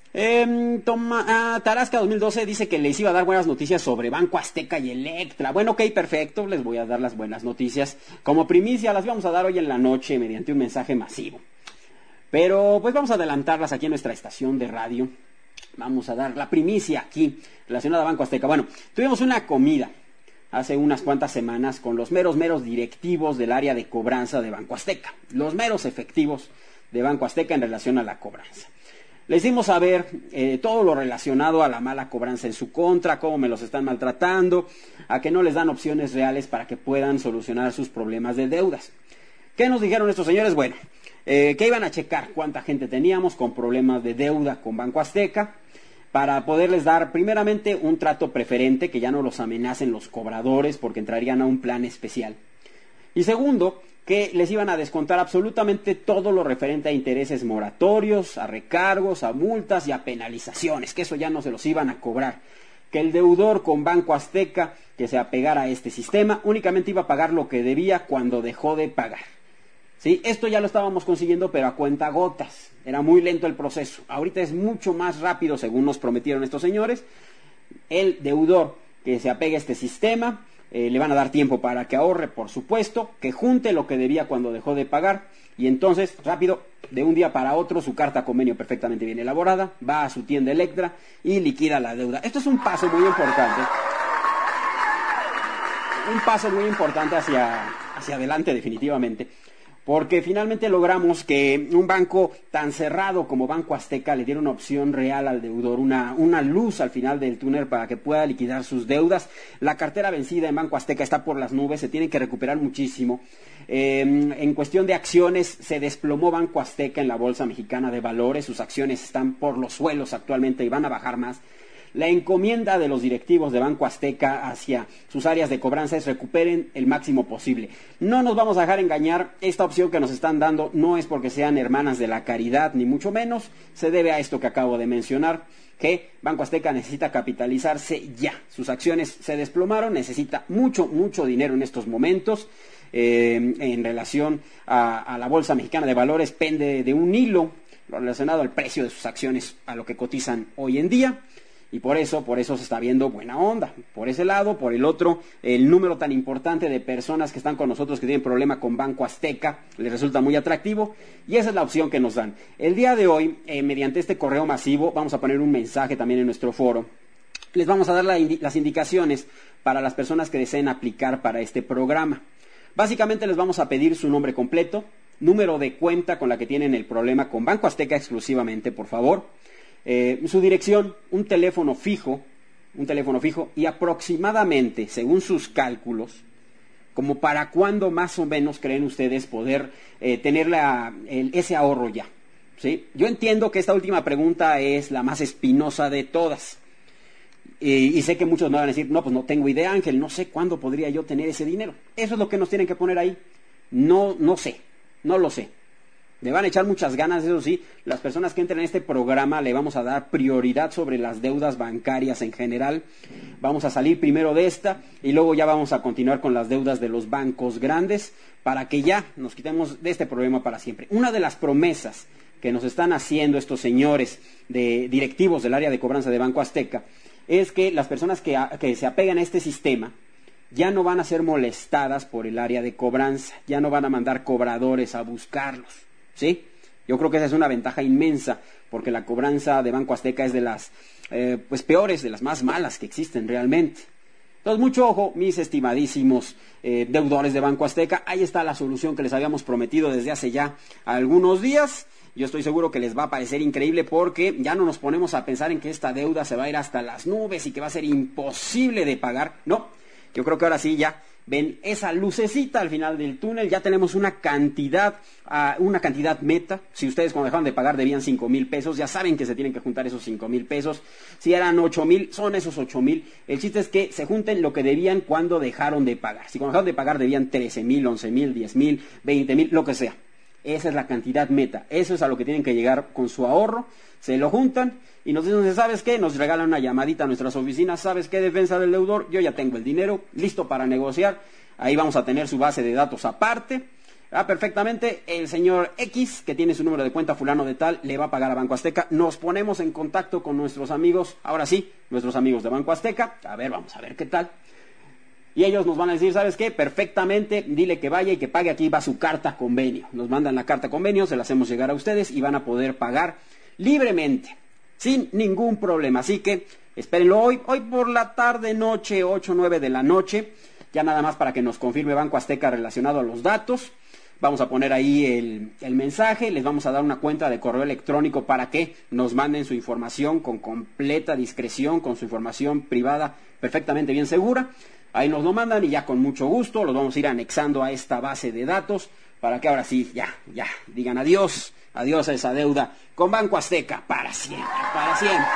Tarasca 2012 dice que les iba a dar buenas noticias sobre Banco Azteca y Electra. Bueno, ok, perfecto, les voy a dar las buenas noticias. Como primicia las vamos a dar hoy en la noche mediante un mensaje masivo. Pero pues vamos a adelantarlas aquí en nuestra estación de radio. Vamos a dar la primicia aquí relacionada a Banco Azteca. Bueno, tuvimos una comida hace unas cuantas semanas con los meros directivos del área de cobranza de Banco Azteca. Los meros efectivos de Banco Azteca en relación a la cobranza. Les dimos a ver todo lo relacionado a la mala cobranza en su contra, cómo me los están maltratando, a que no les dan opciones reales para que puedan solucionar sus problemas de deudas. ¿Qué nos dijeron estos señores? Bueno, que iban a checar cuánta gente teníamos con problemas de deuda con Banco Azteca para poderles dar primeramente un trato preferente, que ya no los amenacen los cobradores porque entrarían a un plan especial. Y segundo, que les iban a descontar absolutamente todo lo referente a intereses moratorios, a recargos, a multas y a penalizaciones, que eso ya no se los iban a cobrar. Que el deudor con Banco Azteca que se apegara a este sistema únicamente iba a pagar lo que debía cuando dejó de pagar. ¿Sí? Esto ya lo estábamos consiguiendo, pero a cuentagotas. Era muy lento el proceso. Ahorita es mucho más rápido, según nos prometieron estos señores. El deudor que se apegue a este sistema, le van a dar tiempo para que ahorre, por supuesto, que junte lo que debía cuando dejó de pagar, y entonces, rápido, de un día para otro, su carta convenio perfectamente bien elaborada, va a su tienda Electra y liquida la deuda. Esto es un paso muy importante. Un paso muy importante hacia adelante, definitivamente. Porque finalmente logramos que un banco tan cerrado como Banco Azteca le diera una opción real al deudor, una luz al final del túnel para que pueda liquidar sus deudas. La cartera vencida en Banco Azteca está por las nubes, se tiene que recuperar muchísimo. En cuestión de acciones, se desplomó Banco Azteca en la Bolsa Mexicana de Valores, sus acciones están por los suelos actualmente y van a bajar más. La encomienda de los directivos de Banco Azteca hacia sus áreas de cobranza es recuperen el máximo posible. No nos vamos a dejar engañar, esta opción que nos están dando no es porque sean hermanas de la caridad, ni mucho menos, se debe a esto que acabo de mencionar, que Banco Azteca necesita capitalizarse ya. Sus acciones se desplomaron, necesita mucho dinero en estos momentos. En relación a la Bolsa Mexicana de Valores pende de un hilo relacionado al precio de sus acciones a lo que cotizan hoy en día. Y por eso se está viendo buena onda. Por ese lado, por el otro, el número tan importante de personas que están con nosotros que tienen problema con Banco Azteca les resulta muy atractivo y esa es la opción que nos dan. El día de hoy, mediante este correo masivo, vamos a poner un mensaje también en nuestro foro. Les vamos a dar las indicaciones para las personas que deseen aplicar para este programa. Básicamente les vamos a pedir su nombre completo, número de cuenta con la que tienen el problema con Banco Azteca exclusivamente, por favor. Su dirección, un teléfono fijo y aproximadamente, según sus cálculos, como para cuándo más o menos creen ustedes poder tener ese ahorro ya, ¿sí? Yo entiendo que esta última pregunta es la más espinosa de todas y sé que muchos me van a decir, no, pues no tengo idea, Ángel, no sé cuándo podría yo tener ese dinero. Eso es lo que nos tienen que poner ahí. No sé, no lo sé. Le van a echar muchas ganas, eso sí. Las personas que entren en este programa le vamos a dar prioridad sobre las deudas bancarias en general. Vamos a salir primero de esta y luego ya vamos a continuar con las deudas de los bancos grandes para que ya nos quitemos de este problema para siempre. Una de las promesas que nos están haciendo estos señores de directivos del área de cobranza de Banco Azteca es que las personas que se apegan a este sistema ya no van a ser molestadas por el área de cobranza, ya no van a mandar cobradores a buscarlos. ¿Sí? Yo creo que esa es una ventaja inmensa, porque la cobranza de Banco Azteca es de las peores, de las más malas que existen realmente. Entonces, mucho ojo, mis estimadísimos deudores de Banco Azteca. Ahí está la solución que les habíamos prometido desde hace ya algunos días. Yo estoy seguro que les va a parecer increíble porque ya no nos ponemos a pensar en que esta deuda se va a ir hasta las nubes y que va a ser imposible de pagar. No, yo creo que ahora sí ya ven esa lucecita al final del túnel, ya tenemos una cantidad meta. Si ustedes cuando dejaron de pagar debían 5,000 pesos, ya saben que se tienen que juntar esos 5,000 pesos. Si eran 8,000, son esos 8,000. El chiste es que se junten lo que debían cuando dejaron de pagar. Si cuando dejaron de pagar debían 13,000, 11,000, 10,000, 20,000, lo que sea. Esa es la cantidad meta. Eso es a lo que tienen que llegar con su ahorro. Se lo juntan y nos dicen, ¿sabes qué? Nos regalan una llamadita a nuestras oficinas. ¿Sabes qué, defensa del deudor? Yo ya tengo el dinero listo para negociar. Ahí vamos a tener su base de datos aparte. Perfectamente, el señor X, que tiene su número de cuenta fulano de tal, le va a pagar a Banco Azteca. Nos ponemos en contacto con nuestros amigos, ahora sí, nuestros amigos de Banco Azteca. A ver, vamos a ver qué tal. Y ellos nos van a decir, ¿sabes qué? Perfectamente, dile que vaya y que pague, aquí va su carta convenio. Nos mandan la carta convenio, se la hacemos llegar a ustedes y van a poder pagar libremente, sin ningún problema. Así que espérenlo hoy por la tarde, noche, 8, 9 de la noche, ya nada más para que nos confirme Banco Azteca relacionado a los datos. Vamos a poner ahí el mensaje, les vamos a dar una cuenta de correo electrónico para que nos manden su información con completa discreción, con su información privada perfectamente bien segura. Ahí nos lo mandan y ya con mucho gusto los vamos a ir anexando a esta base de datos para que ahora sí, ya, digan adiós a esa deuda con Banco Azteca para siempre, para siempre.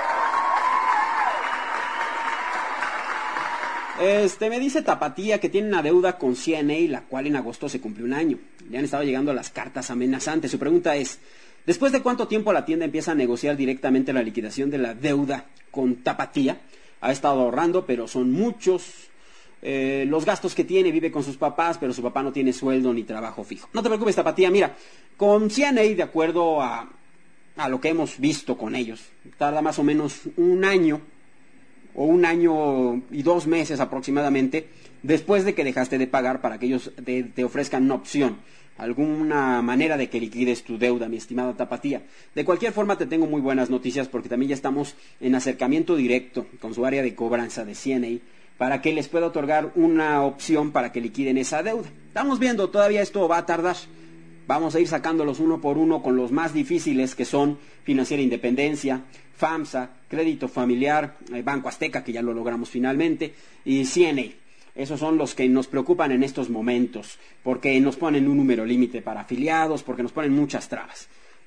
Me dice Tapatía que tiene una deuda con CNA, la cual en agosto se cumplió un año. Le han estado llegando las cartas amenazantes. Su pregunta es, ¿después de cuánto tiempo la tienda empieza a negociar directamente la liquidación de la deuda con Tapatía? Ha estado ahorrando, pero son muchos los gastos que tiene. Vive con sus papás, pero su papá no tiene sueldo ni trabajo fijo. No te preocupes, Tapatía. Mira, con CNA, de acuerdo a lo que hemos visto con ellos, tarda más o menos un año o 1 año y 2 meses aproximadamente después de que dejaste de pagar para que ellos te ofrezcan una opción, alguna manera de que liquides tu deuda, mi estimada Tapatía. De cualquier forma te tengo muy buenas noticias porque también ya estamos en acercamiento directo con su área de cobranza de CNA para que les pueda otorgar una opción para que liquiden esa deuda. Estamos viendo, todavía esto va a tardar. Vamos a ir sacándolos uno por uno con los más difíciles que son Financiera Independencia, FAMSA, Crédito Familiar, Banco Azteca, que ya lo logramos finalmente, y CNA. Esos son los que nos preocupan en estos momentos, porque nos ponen un número límite para afiliados, porque nos ponen muchas trabas.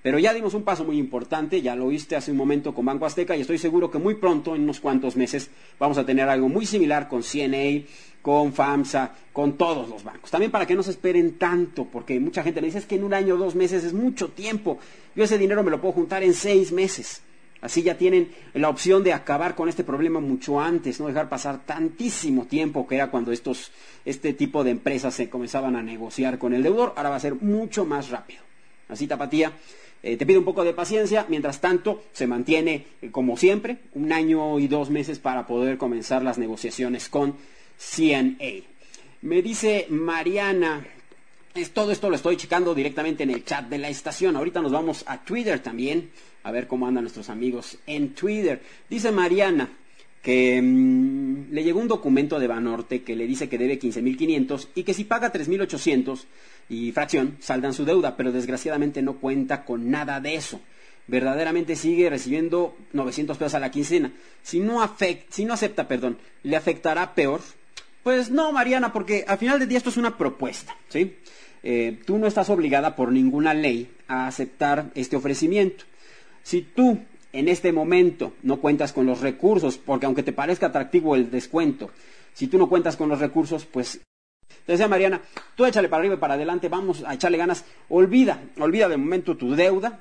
Pero ya dimos un paso muy importante, ya lo oíste hace un momento con Banco Azteca, y estoy seguro que muy pronto, en unos cuantos meses, vamos a tener algo muy similar con CNA, con FAMSA, con todos los bancos. También para que no se esperen tanto, porque mucha gente me dice, es que en un año o 2 meses es mucho tiempo. Yo ese dinero me lo puedo juntar en 6 meses. Así ya tienen la opción de acabar con este problema mucho antes, no dejar pasar tantísimo tiempo que era cuando este tipo de empresas se comenzaban a negociar con el deudor. Ahora va a ser mucho más rápido. Así, Tapatía, te pido un poco de paciencia. Mientras tanto, se mantiene, como siempre, 1 año y 2 meses para poder comenzar las negociaciones con CNA. Me dice Mariana, todo esto lo estoy checando directamente en el chat de la estación. Ahorita nos vamos a Twitter también, a ver cómo andan nuestros amigos en Twitter. Dice Mariana que le llegó un documento de Banorte que le dice que debe 15,500 y que si paga 3,800 y fracción saldan su deuda, pero desgraciadamente no cuenta con nada de eso. Verdaderamente sigue recibiendo 900 pesos a la quincena. Si no acepta, ¿le afectará peor? Pues no, Mariana, porque al final del día esto es una propuesta, ¿sí? Tú no estás obligada por ninguna ley a aceptar este ofrecimiento. Si tú en este momento no cuentas con los recursos, porque aunque te parezca atractivo el descuento, si tú no cuentas con los recursos, pues te decía Mariana, tú échale para arriba y para adelante, vamos a echarle ganas, olvida de momento tu deuda,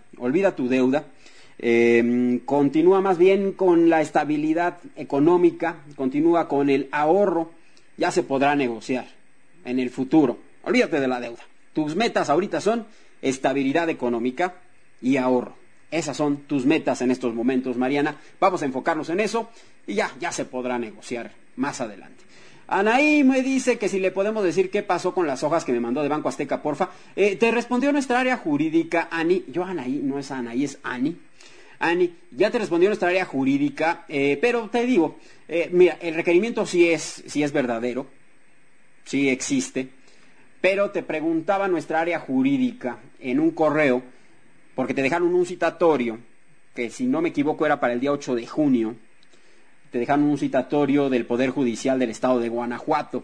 continúa más bien con la estabilidad económica, continúa con el ahorro, ya se podrá negociar en el futuro, olvídate de la deuda. Tus metas ahorita son estabilidad económica y ahorro. Esas son tus metas en estos momentos, Mariana. Vamos a enfocarnos en eso y ya se podrá negociar más adelante. Anaí me dice que si le podemos decir qué pasó con las hojas que me mandó de Banco Azteca, porfa. Te respondió nuestra área jurídica, Ani. Yo Anaí, no es Anaí, es Ani. Ani, ya te respondió nuestra área jurídica, pero te digo, mira, el requerimiento sí es verdadero, sí existe, pero te preguntaba nuestra área jurídica en un correo, porque te dejaron un citatorio, que si no me equivoco era para el día 8 de junio, te dejaron un citatorio del Poder Judicial del Estado de Guanajuato.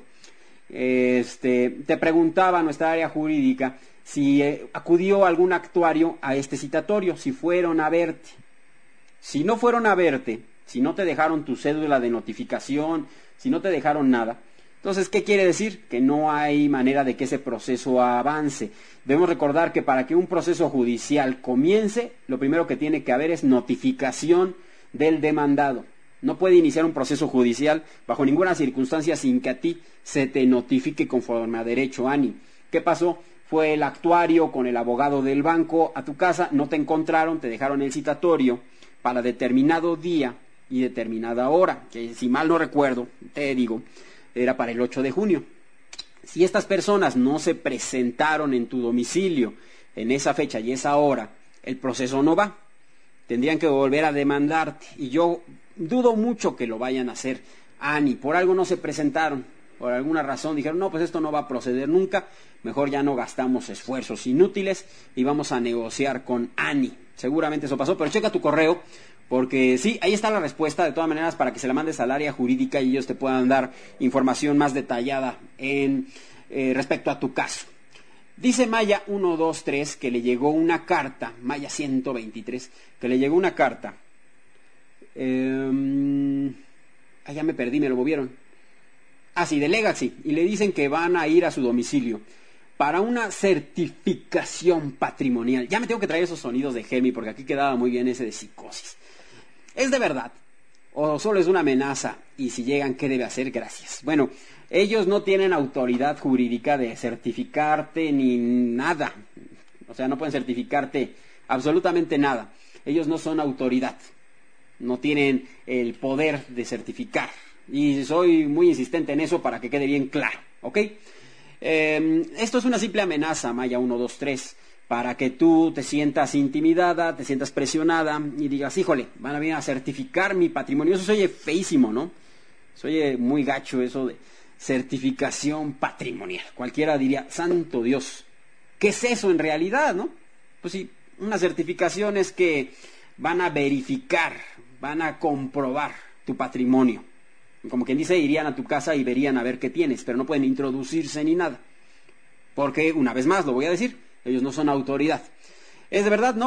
Te preguntaba nuestra área jurídica si acudió algún actuario a este citatorio, si fueron a verte. Si no fueron a verte, si no te dejaron tu cédula de notificación, si no te dejaron nada, entonces, ¿qué quiere decir? Que no hay manera de que ese proceso avance. Debemos recordar que para que un proceso judicial comience, lo primero que tiene que haber es notificación del demandado. No puede iniciar un proceso judicial bajo ninguna circunstancia sin que a ti se te notifique conforme a derecho, Ani. ¿Qué pasó? Fue el actuario con el abogado del banco a tu casa, no te encontraron, te dejaron el citatorio para determinado día y determinada hora, que si mal no recuerdo, te digo, era para el 8 de junio. Si estas personas no se presentaron en tu domicilio en esa fecha y esa hora, el proceso no va. Tendrían que volver a demandarte. Y yo dudo mucho que lo vayan a hacer, Ani. Por algo no se presentaron. Por alguna razón dijeron, no, pues esto no va a proceder nunca. Mejor ya no gastamos esfuerzos inútiles y vamos a negociar con Ani. Seguramente eso pasó, pero checa tu correo. Porque sí, ahí está la respuesta, de todas maneras, para que se la mandes al área jurídica y ellos te puedan dar información más detallada respecto a tu caso. Dice Maya 123 que le llegó una carta, Maya 123, que le llegó una carta. Ya me perdí, me lo movieron. Sí, de Legacy, y le dicen que van a ir a su domicilio para una certificación patrimonial. Ya me tengo que traer esos sonidos de Gemi, porque aquí quedaba muy bien ese de psicosis. ¿Es de verdad? ¿O solo es una amenaza? Y si llegan, ¿qué debe hacer? Gracias. Bueno, ellos no tienen autoridad jurídica de certificarte ni nada. O sea, no pueden certificarte absolutamente nada. Ellos no son autoridad. No tienen el poder de certificar. Y soy muy insistente en eso para que quede bien claro. ¿Ok? Esto es una simple amenaza, Maya 123. Para que tú te sientas intimidada, te sientas presionada y digas, híjole, van a venir a certificar mi patrimonio. Eso se oye feísimo, ¿no? Se oye muy gacho eso de certificación patrimonial. Cualquiera diría, santo Dios, ¿qué es eso en realidad, no? Pues sí, una certificación es que van a verificar, van a comprobar tu patrimonio. Como quien dice, irían a tu casa y verían a ver qué tienes, pero no pueden introducirse ni nada. Porque, una vez más, lo voy a decir, ellos no son autoridad. ¿Es de verdad? No.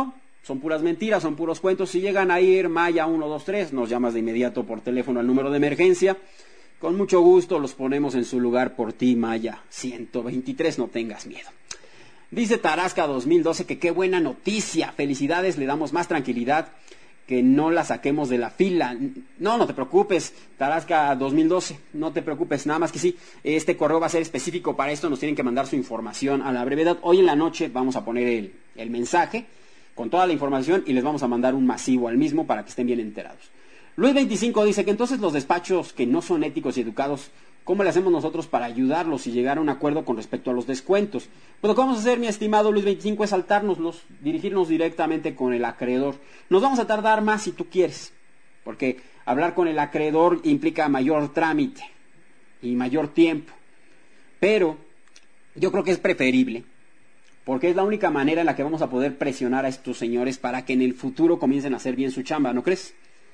son puras mentiras, son puros cuentos. Si llegan a ir Maya 123, nos llamas de inmediato por teléfono al número de emergencia. Con mucho gusto los ponemos en su lugar por ti, Maya 123, no tengas miedo. Dice Tarasca 2012 que qué buena noticia, felicidades, le damos más tranquilidad que no la saquemos de la fila. No te preocupes, Tarasca 2012, no te preocupes, nada más que sí, este correo va a ser específico para esto, nos tienen que mandar su información a la brevedad. Hoy en la noche vamos a poner el mensaje con toda la información y les vamos a mandar un masivo al mismo para que estén bien enterados. Luis 25 dice que entonces los despachos que no son éticos y educados, ¿cómo le hacemos nosotros para ayudarlos y llegar a un acuerdo con respecto a los descuentos? Pues lo que vamos a hacer, mi estimado Luis 25, es saltárnoslos, dirigirnos directamente con el acreedor. Nos vamos a tardar más si tú quieres, porque hablar con el acreedor implica mayor trámite y mayor tiempo. Pero yo creo que es preferible, porque es la única manera en la que vamos a poder presionar a estos señores para que en el futuro comiencen a hacer bien su chamba, ¿no crees?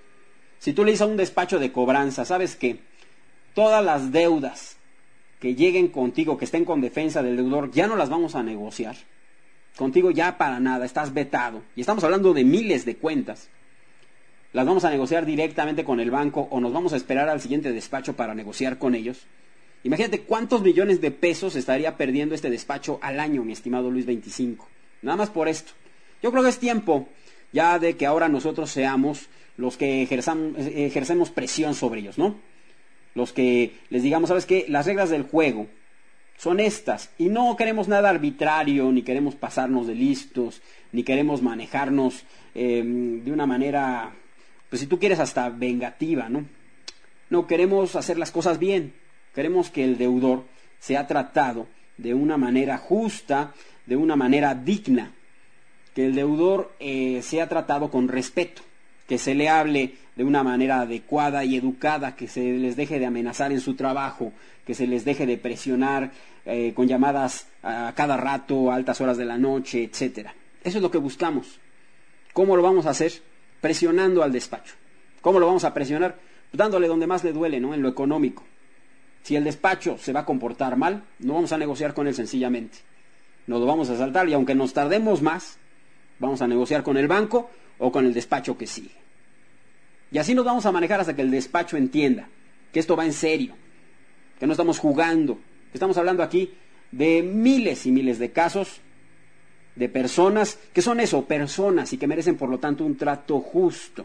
Si tú le dices a un despacho de cobranza, ¿sabes qué? Todas las deudas que lleguen contigo, que estén con defensa del deudor, ya no las vamos a negociar. Contigo ya para nada, estás vetado. Y estamos hablando de miles de cuentas. Las vamos a negociar directamente con el banco o nos vamos a esperar al siguiente despacho para negociar con ellos. Imagínate cuántos millones de pesos estaría perdiendo este despacho al año, mi estimado Luis 25. Nada más por esto. Yo creo que es tiempo ya de que ahora nosotros seamos los que ejercemos presión sobre ellos, ¿no? Los que les digamos, ¿sabes qué? Las reglas del juego son estas, y no queremos nada arbitrario, ni queremos pasarnos de listos, ni queremos manejarnos de una manera, pues si tú quieres, hasta vengativa, ¿no? No, queremos hacer las cosas bien, queremos que el deudor sea tratado de una manera justa, de una manera digna, que el deudor sea tratado con respeto, que se le hable de una manera adecuada y educada, que se les deje de amenazar en su trabajo, que se les deje de presionar con llamadas a cada rato, a altas horas de la noche, etcétera. Eso es lo que buscamos. ¿Cómo lo vamos a hacer? Presionando al despacho. ¿Cómo lo vamos a presionar? Pues dándole donde más le duele, ¿no? En lo económico. Si el despacho se va a comportar mal, no vamos a negociar con él sencillamente. Nos lo vamos a saltar y aunque nos tardemos más, vamos a negociar con el banco o con el despacho que sigue. Y así nos vamos a manejar hasta que el despacho entienda que esto va en serio, que no estamos jugando, que estamos hablando aquí de miles y miles de casos de personas que son eso, personas, y que merecen por lo tanto un trato justo,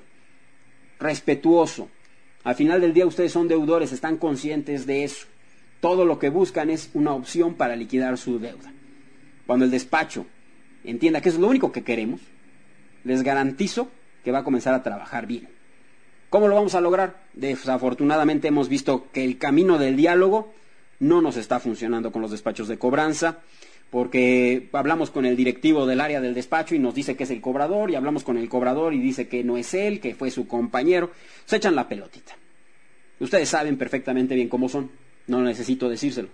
respetuoso. Al final del día ustedes son deudores, están conscientes de eso. Todo lo que buscan es una opción para liquidar su deuda. Cuando el despacho entienda que eso es lo único que queremos, les garantizo que va a comenzar a trabajar bien. ¿Cómo lo vamos a lograr? Desafortunadamente hemos visto que el camino del diálogo no nos está funcionando con los despachos de cobranza, porque hablamos con el directivo del área del despacho y nos dice que es el cobrador, y hablamos con el cobrador y dice que no es él, que fue su compañero. Se echan la pelotita. Ustedes saben perfectamente bien cómo son, no necesito decírselo.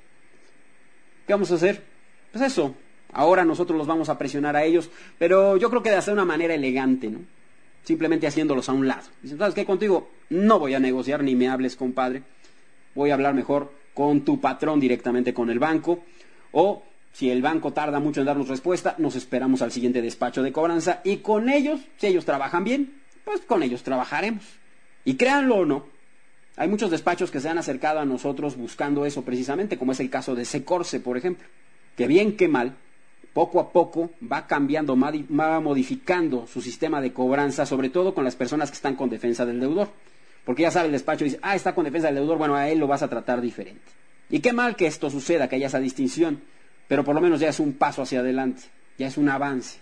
¿Qué vamos a hacer? Pues eso, ahora nosotros los vamos a presionar a ellos, pero yo creo que de hacer una manera elegante, ¿no? Simplemente haciéndolos a un lado. Dicen, ¿sabes qué? Contigo no voy a negociar, ni me hables, compadre. Voy a hablar mejor con tu patrón directamente con el banco, o si el banco tarda mucho en darnos respuesta, nos esperamos al siguiente despacho de cobranza, y con ellos, si ellos trabajan bien, pues con ellos trabajaremos. Y créanlo o no, hay muchos despachos que se han acercado a nosotros buscando eso precisamente, como es el caso de Secorse, por ejemplo, que bien que mal, poco a poco va cambiando, va modificando su sistema de cobranza, sobre todo con las personas que están con defensa del deudor. Porque ya sabe, el despacho dice, está con defensa del deudor, bueno, a él lo vas a tratar diferente. Y qué mal que esto suceda, que haya esa distinción, pero por lo menos ya es un paso hacia adelante, ya es un avance.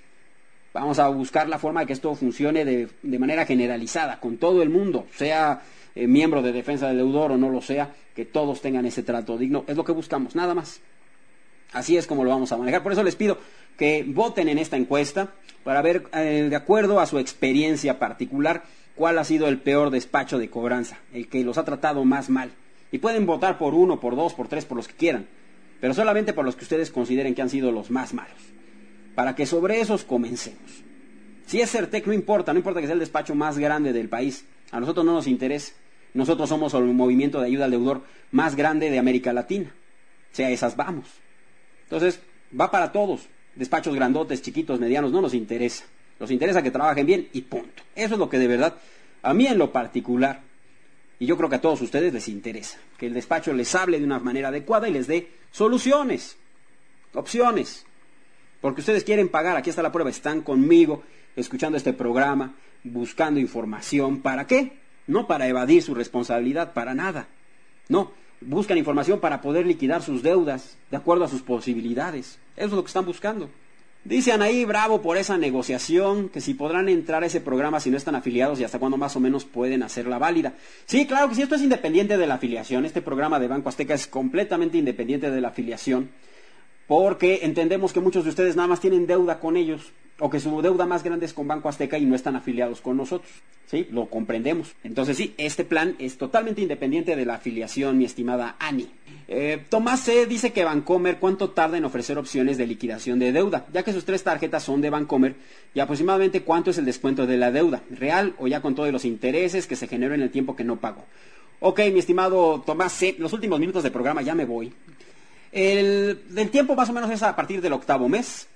Vamos a buscar la forma de que esto funcione de manera generalizada, con todo el mundo, sea miembro de defensa del deudor o no lo sea, que todos tengan ese trato digno. Es lo que buscamos, nada más. Así es como lo vamos a manejar. Por eso les pido que voten en esta encuesta para ver, de acuerdo a su experiencia particular, cuál ha sido el peor despacho de cobranza, el que los ha tratado más mal. Y pueden votar por 1, por 2, por 3, por los que quieran, pero solamente por los que ustedes consideren que han sido los más malos, para que sobre esos comencemos. Si es Certec, no importa que sea el despacho más grande del país, a nosotros no nos interesa. Nosotros somos el movimiento de ayuda al deudor más grande de América Latina. O sea, esas vamos. Entonces, va para todos, despachos grandotes, chiquitos, medianos, no nos interesa. Nos interesa que trabajen bien y punto. Eso es lo que de verdad, a mí en lo particular, y yo creo que a todos ustedes les interesa, que el despacho les hable de una manera adecuada y les dé soluciones, opciones. Porque ustedes quieren pagar, aquí está la prueba, están conmigo, escuchando este programa, buscando información. ¿Para qué? No para evadir su responsabilidad, para nada. No, buscan información para poder liquidar sus deudas de acuerdo a sus posibilidades. Eso es lo que están buscando. Dice Anaí, bravo por esa negociación, que si podrán entrar a ese programa si no están afiliados y hasta cuándo más o menos pueden hacerla válida. Sí, claro que sí, esto es independiente de la afiliación. Este programa de Banco Azteca es completamente independiente de la afiliación, porque entendemos que muchos de ustedes nada más tienen deuda con ellos, o que su deuda más grande es con Banco Azteca y no están afiliados con nosotros. ¿Sí? Lo comprendemos. Entonces sí, este plan es totalmente independiente de la afiliación, mi estimada Ani. Tomás C. dice que Bancomer, ¿cuánto tarda en ofrecer opciones de liquidación de deuda? Ya que sus 3 tarjetas son de Bancomer, y aproximadamente ¿cuánto es el descuento de la deuda? ¿Real o ya con todos los intereses que se generó en el tiempo que no pagó? Ok, mi estimado Tomás C., los últimos minutos del programa, ya me voy. El tiempo más o menos es a partir del 8º mes.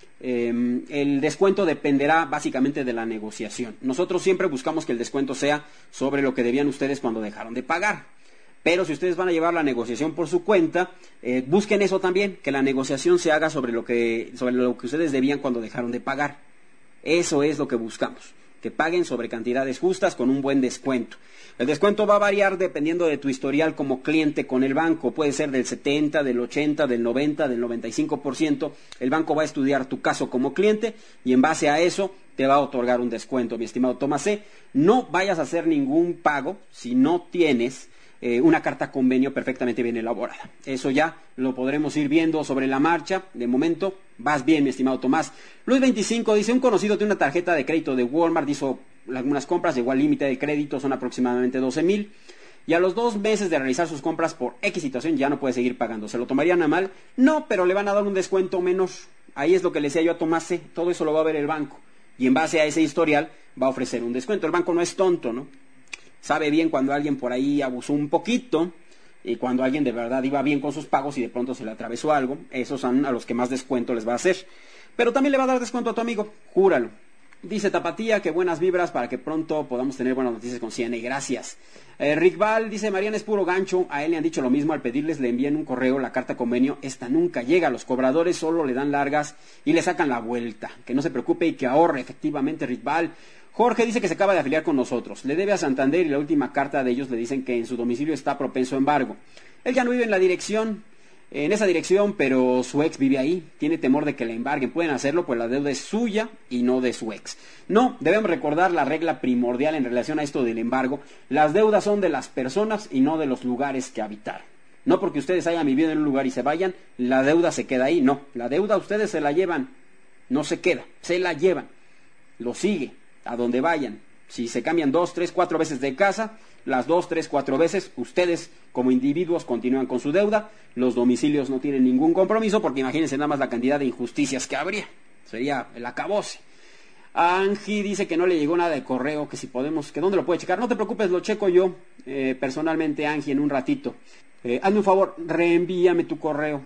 El descuento dependerá básicamente de la negociación. Nosotros siempre buscamos que el descuento sea sobre lo que debían ustedes cuando dejaron de pagar. Pero si ustedes van a llevar la negociación por su cuenta, busquen eso también, que la negociación se haga sobre lo que ustedes debían cuando dejaron de pagar. Eso es lo que buscamos, que paguen sobre cantidades justas con un buen descuento. El descuento va a variar dependiendo de tu historial como cliente con el banco. Puede ser del 70, del 80, del 90, del 95%. El banco va a estudiar tu caso como cliente y en base a eso te va a otorgar un descuento, mi estimado Tomás C. No vayas a hacer ningún pago si no tienes una carta convenio perfectamente bien elaborada. Eso ya lo podremos ir viendo sobre la marcha. De momento, vas bien, mi estimado Tomás. Luis 25 dice, un conocido tiene una tarjeta de crédito de Walmart, hizo algunas compras, llegó al límite de crédito, son aproximadamente 12,000, y a los 2 meses de realizar sus compras por X situación ya no puede seguir pagando. ¿Se lo tomarían a mal? No, pero le van a dar un descuento menor. Ahí es lo que le decía yo a Tomás C. Todo eso lo va a ver el banco, y en base a ese historial va a ofrecer un descuento. El banco no es tonto, ¿no? Sabe bien cuando alguien por ahí abusó un poquito y cuando alguien de verdad iba bien con sus pagos y de pronto se le atravesó algo. Esos son a los que más descuento les va a hacer. Pero también le va a dar descuento a tu amigo, júralo. Dice Tapatía que buenas vibras para que pronto podamos tener buenas noticias con CNA. Gracias. Rick Val dice, Mariana es puro gancho. A él le han dicho lo mismo, al pedirles le envían un correo, la carta convenio. Esta nunca llega. Los cobradores solo le dan largas y le sacan la vuelta. Que no se preocupe y que ahorre. Efectivamente, Rick Val. Jorge dice que se acaba de afiliar con nosotros. Le debe a Santander y la última carta de ellos le dicen que en su domicilio está propenso a embargo. Él ya no vive en esa dirección, pero su ex vive ahí. Tiene temor de que le embarguen. Pueden hacerlo, pues la deuda es suya y no de su ex. No, debemos recordar la regla primordial en relación a esto del embargo. Las deudas son de las personas y no de los lugares que habitaron. No porque ustedes hayan vivido en un lugar y se vayan, la deuda se queda ahí. No, la deuda ustedes se la llevan. No se queda, se la llevan. Lo sigue a donde vayan. Si se cambian 2, 3, 4 veces de casa, las 2, 3, 4 veces, ustedes como individuos continúan con su deuda. Los domicilios no tienen ningún compromiso, porque imagínense nada más la cantidad de injusticias que habría. Sería el acabose. Angie dice que no le llegó nada de correo, que si podemos, que dónde lo puede checar. No te preocupes, lo checo yo personalmente, Angie, en un ratito. Hazme un favor, reenvíame tu correo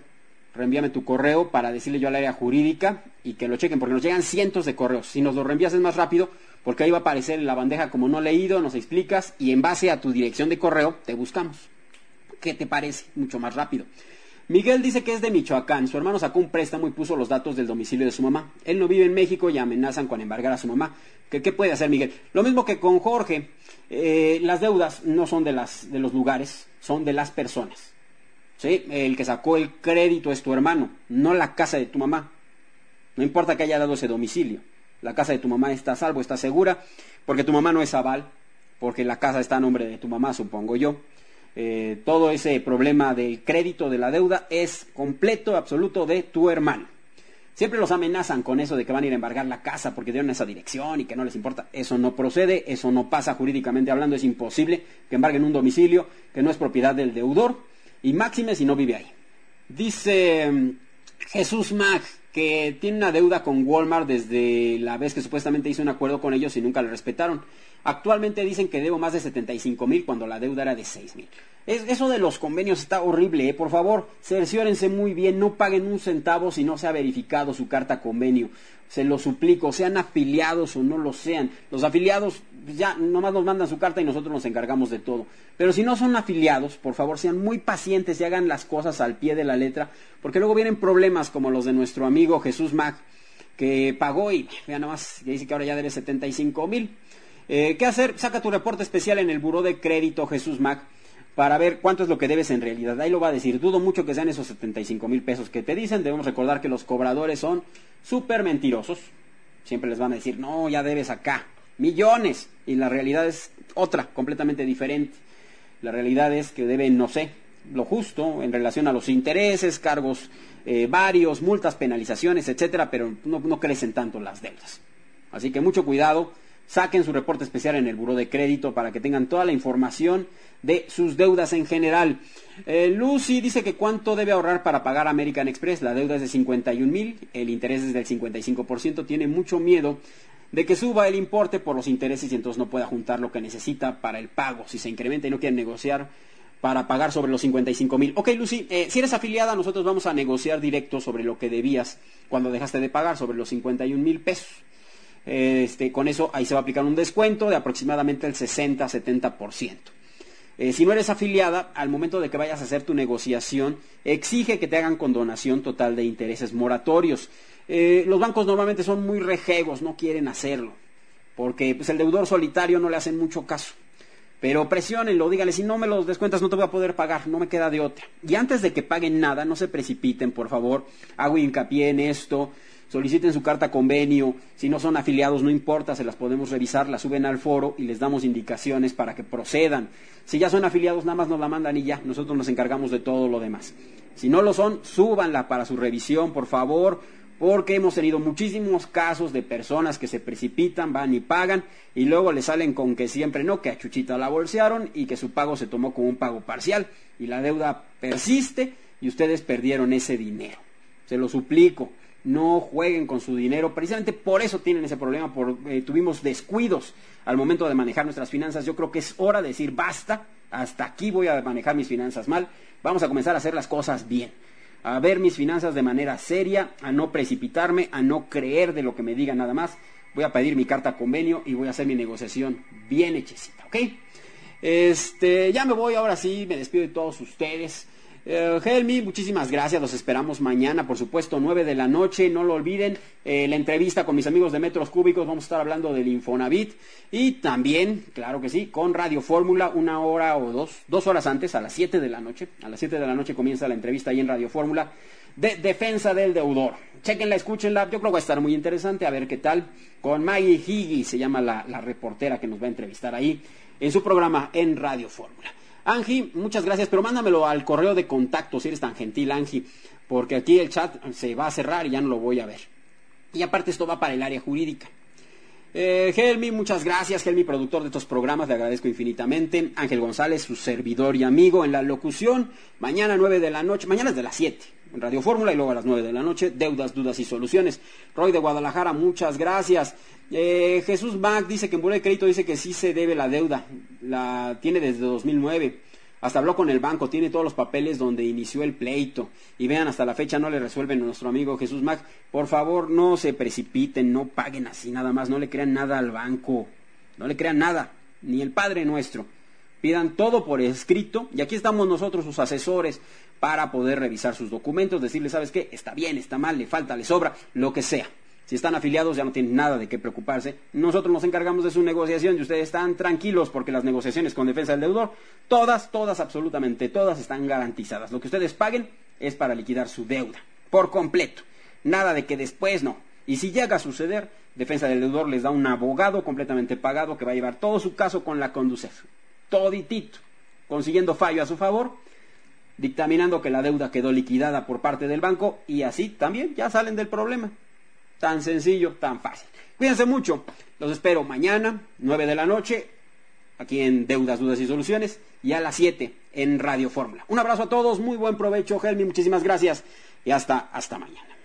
para decirle yo al área jurídica y que lo chequen, porque nos llegan cientos de correos. Si nos lo reenvías es más rápido, porque ahí va a aparecer en la bandeja como no leído, nos explicas y en base a tu dirección de correo te buscamos. ¿Qué te parece? Mucho más rápido. Miguel dice que es de Michoacán. Su hermano sacó un préstamo y puso los datos del domicilio de su mamá. Él no vive en México y amenazan con embargar a su mamá. ¿Qué puede hacer Miguel? Lo mismo que con Jorge. Las deudas no son de los lugares, son de las personas. ¿Sí? El que sacó el crédito es tu hermano, no la casa de tu mamá. No importa que haya dado ese domicilio. La casa de tu mamá está a salvo, está segura, porque tu mamá no es aval, porque la casa está a nombre de tu mamá, supongo yo. Todo ese problema del crédito de la deuda es completo, absoluto de tu hermano. Siempre los amenazan con eso de que van a ir a embargar la casa porque dieron esa dirección y que no les importa. Eso no procede, eso no pasa jurídicamente hablando. Es imposible que embarguen un domicilio que no es propiedad del deudor y máxime si no vive ahí. Dice Jesús Mag que tiene una deuda con Walmart desde la vez que supuestamente hizo un acuerdo con ellos y nunca lo respetaron. Actualmente dicen que debo más de 75,000 cuando la deuda era de 6,000. Eso de los convenios está horrible, Por favor, cerciórense muy bien, no paguen un centavo si no se ha verificado su carta convenio. Se lo suplico, sean afiliados o no lo sean. Los afiliados ya nomás nos mandan su carta y nosotros nos encargamos de todo. Pero si no son afiliados, por favor, sean muy pacientes y hagan las cosas al pie de la letra, porque luego vienen problemas como los de nuestro amigo Jesús Mac, que pagó y ya nomás dice que ahora ya debe 75,000. ¿Qué hacer? Saca tu reporte especial en el buró de crédito Jesús Mac para ver cuánto es lo que debes en realidad. Ahí lo va a decir. Dudo mucho que sean esos 75,000 pesos que te dicen. Debemos recordar que los cobradores son súper mentirosos. Siempre les van a decir, no, ya debes acá millones. Y la realidad es otra, completamente diferente. La realidad es que deben, no sé, lo justo en relación a los intereses, cargos varios, multas, penalizaciones, etcétera, pero no crecen tanto las deudas. Así que mucho cuidado. Saquen su reporte especial en el buró de crédito para que tengan toda la información de sus deudas en general. Lucy dice que cuánto debe ahorrar para pagar American Express. La deuda es de 51,000, el interés es del 55%. Tiene mucho miedo de que suba el importe por los intereses y entonces no pueda juntar lo que necesita para el pago. Si se incrementa y no quiere negociar para pagar sobre los 55,000. Ok, Lucy, si eres afiliada, nosotros vamos a negociar directo sobre lo que debías cuando dejaste de pagar, sobre los 51,000 pesos. Con eso ahí se va a aplicar un descuento de aproximadamente el 60-70%. Si no eres afiliada, al momento de que vayas a hacer tu negociación, exige que te hagan condonación total de intereses moratorios. Los bancos normalmente son muy rejegos, no quieren hacerlo, porque pues, el deudor solitario no le hacen mucho caso. Pero presiónenlo, díganle, si no me los descuentas no te voy a poder pagar, no me queda de otra. Y antes de que paguen nada, no se precipiten, por favor, hago hincapié en esto. Soliciten su carta convenio, si no son afiliados no importa, se las podemos revisar, las suben al foro y les damos indicaciones para que procedan. Si ya son afiliados nada más nos la mandan y ya, nosotros nos encargamos de todo lo demás. Si no lo son, súbanla para su revisión, por favor, porque hemos tenido muchísimos casos de personas que se precipitan, van y pagan y luego le salen con que siempre no, que a Chuchita la bolsearon y que su pago se tomó como un pago parcial y la deuda persiste y ustedes perdieron ese dinero. Se lo suplico. No jueguen con su dinero, precisamente por eso tienen ese problema, tuvimos descuidos al momento de manejar nuestras finanzas. Yo creo que es hora de decir basta, hasta aquí voy a manejar mis finanzas mal, vamos a comenzar a hacer las cosas bien, a ver mis finanzas de manera seria, a no precipitarme, a no creer de lo que me digan nada más. Voy a pedir mi carta convenio y voy a hacer mi negociación bien hechecita, ¿ok? Ya me voy, ahora sí, me despido de todos ustedes. Helmi, muchísimas gracias, los esperamos mañana, por supuesto, 9 de la noche, no lo olviden, la entrevista con mis amigos de Metros Cúbicos, vamos a estar hablando del Infonavit, y también, claro que sí, con Radio Fórmula, 1 hora o 2 horas antes, a las 7 de la noche, comienza la entrevista ahí en Radio Fórmula, de defensa del deudor. Chequenla, escúchenla, yo creo que va a estar muy interesante, a ver qué tal, con Maggie Higgy, se llama la reportera que nos va a entrevistar ahí, en su programa en Radio Fórmula. Angie, muchas gracias, pero mándamelo al correo de contacto, si eres tan gentil, Angie, porque aquí el chat se va a cerrar y ya no lo voy a ver. Y aparte esto va para el área jurídica. Helmi, muchas gracias, Helmi, productor de estos programas, le agradezco infinitamente. Ángel González, su servidor y amigo en la locución. Mañana 9 de la noche, mañana es de las 7, en Radio Fórmula, y luego a las 9 de la noche, Deudas, Dudas y Soluciones. Roy de Guadalajara, muchas gracias. Jesús Mac dice que en buró de crédito dice que sí se debe la deuda, la tiene desde 2009, hasta habló con el banco, tiene todos los papeles donde inició el pleito, y vean, hasta la fecha no le resuelven a nuestro amigo Jesús Mac. Por favor, no se precipiten, no paguen así nada más, no le crean nada al banco, no le crean nada, ni el Padre Nuestro. Pidan todo por escrito, y aquí estamos nosotros, sus asesores, para poder revisar sus documentos, decirles, ¿sabes qué? Está bien, está mal, le falta, le sobra, lo que sea. Si están afiliados ya no tienen nada de qué preocuparse. Nosotros nos encargamos de su negociación y ustedes están tranquilos porque las negociaciones con defensa del deudor, todas, absolutamente todas están garantizadas. Lo que ustedes paguen es para liquidar su deuda, por completo. Nada de que después no. Y si llega a suceder, defensa del deudor les da un abogado completamente pagado que va a llevar todo su caso con la Conducef. Toditito. Consiguiendo fallo a su favor, dictaminando que la deuda quedó liquidada por parte del banco y así también ya salen del problema. Tan sencillo, tan fácil. Cuídense mucho. Los espero mañana, 9 de la noche, aquí en Deudas, Dudas y Soluciones, y a las 7 en Radio Fórmula. Un abrazo a todos, muy buen provecho, Helmi, muchísimas gracias, y hasta mañana.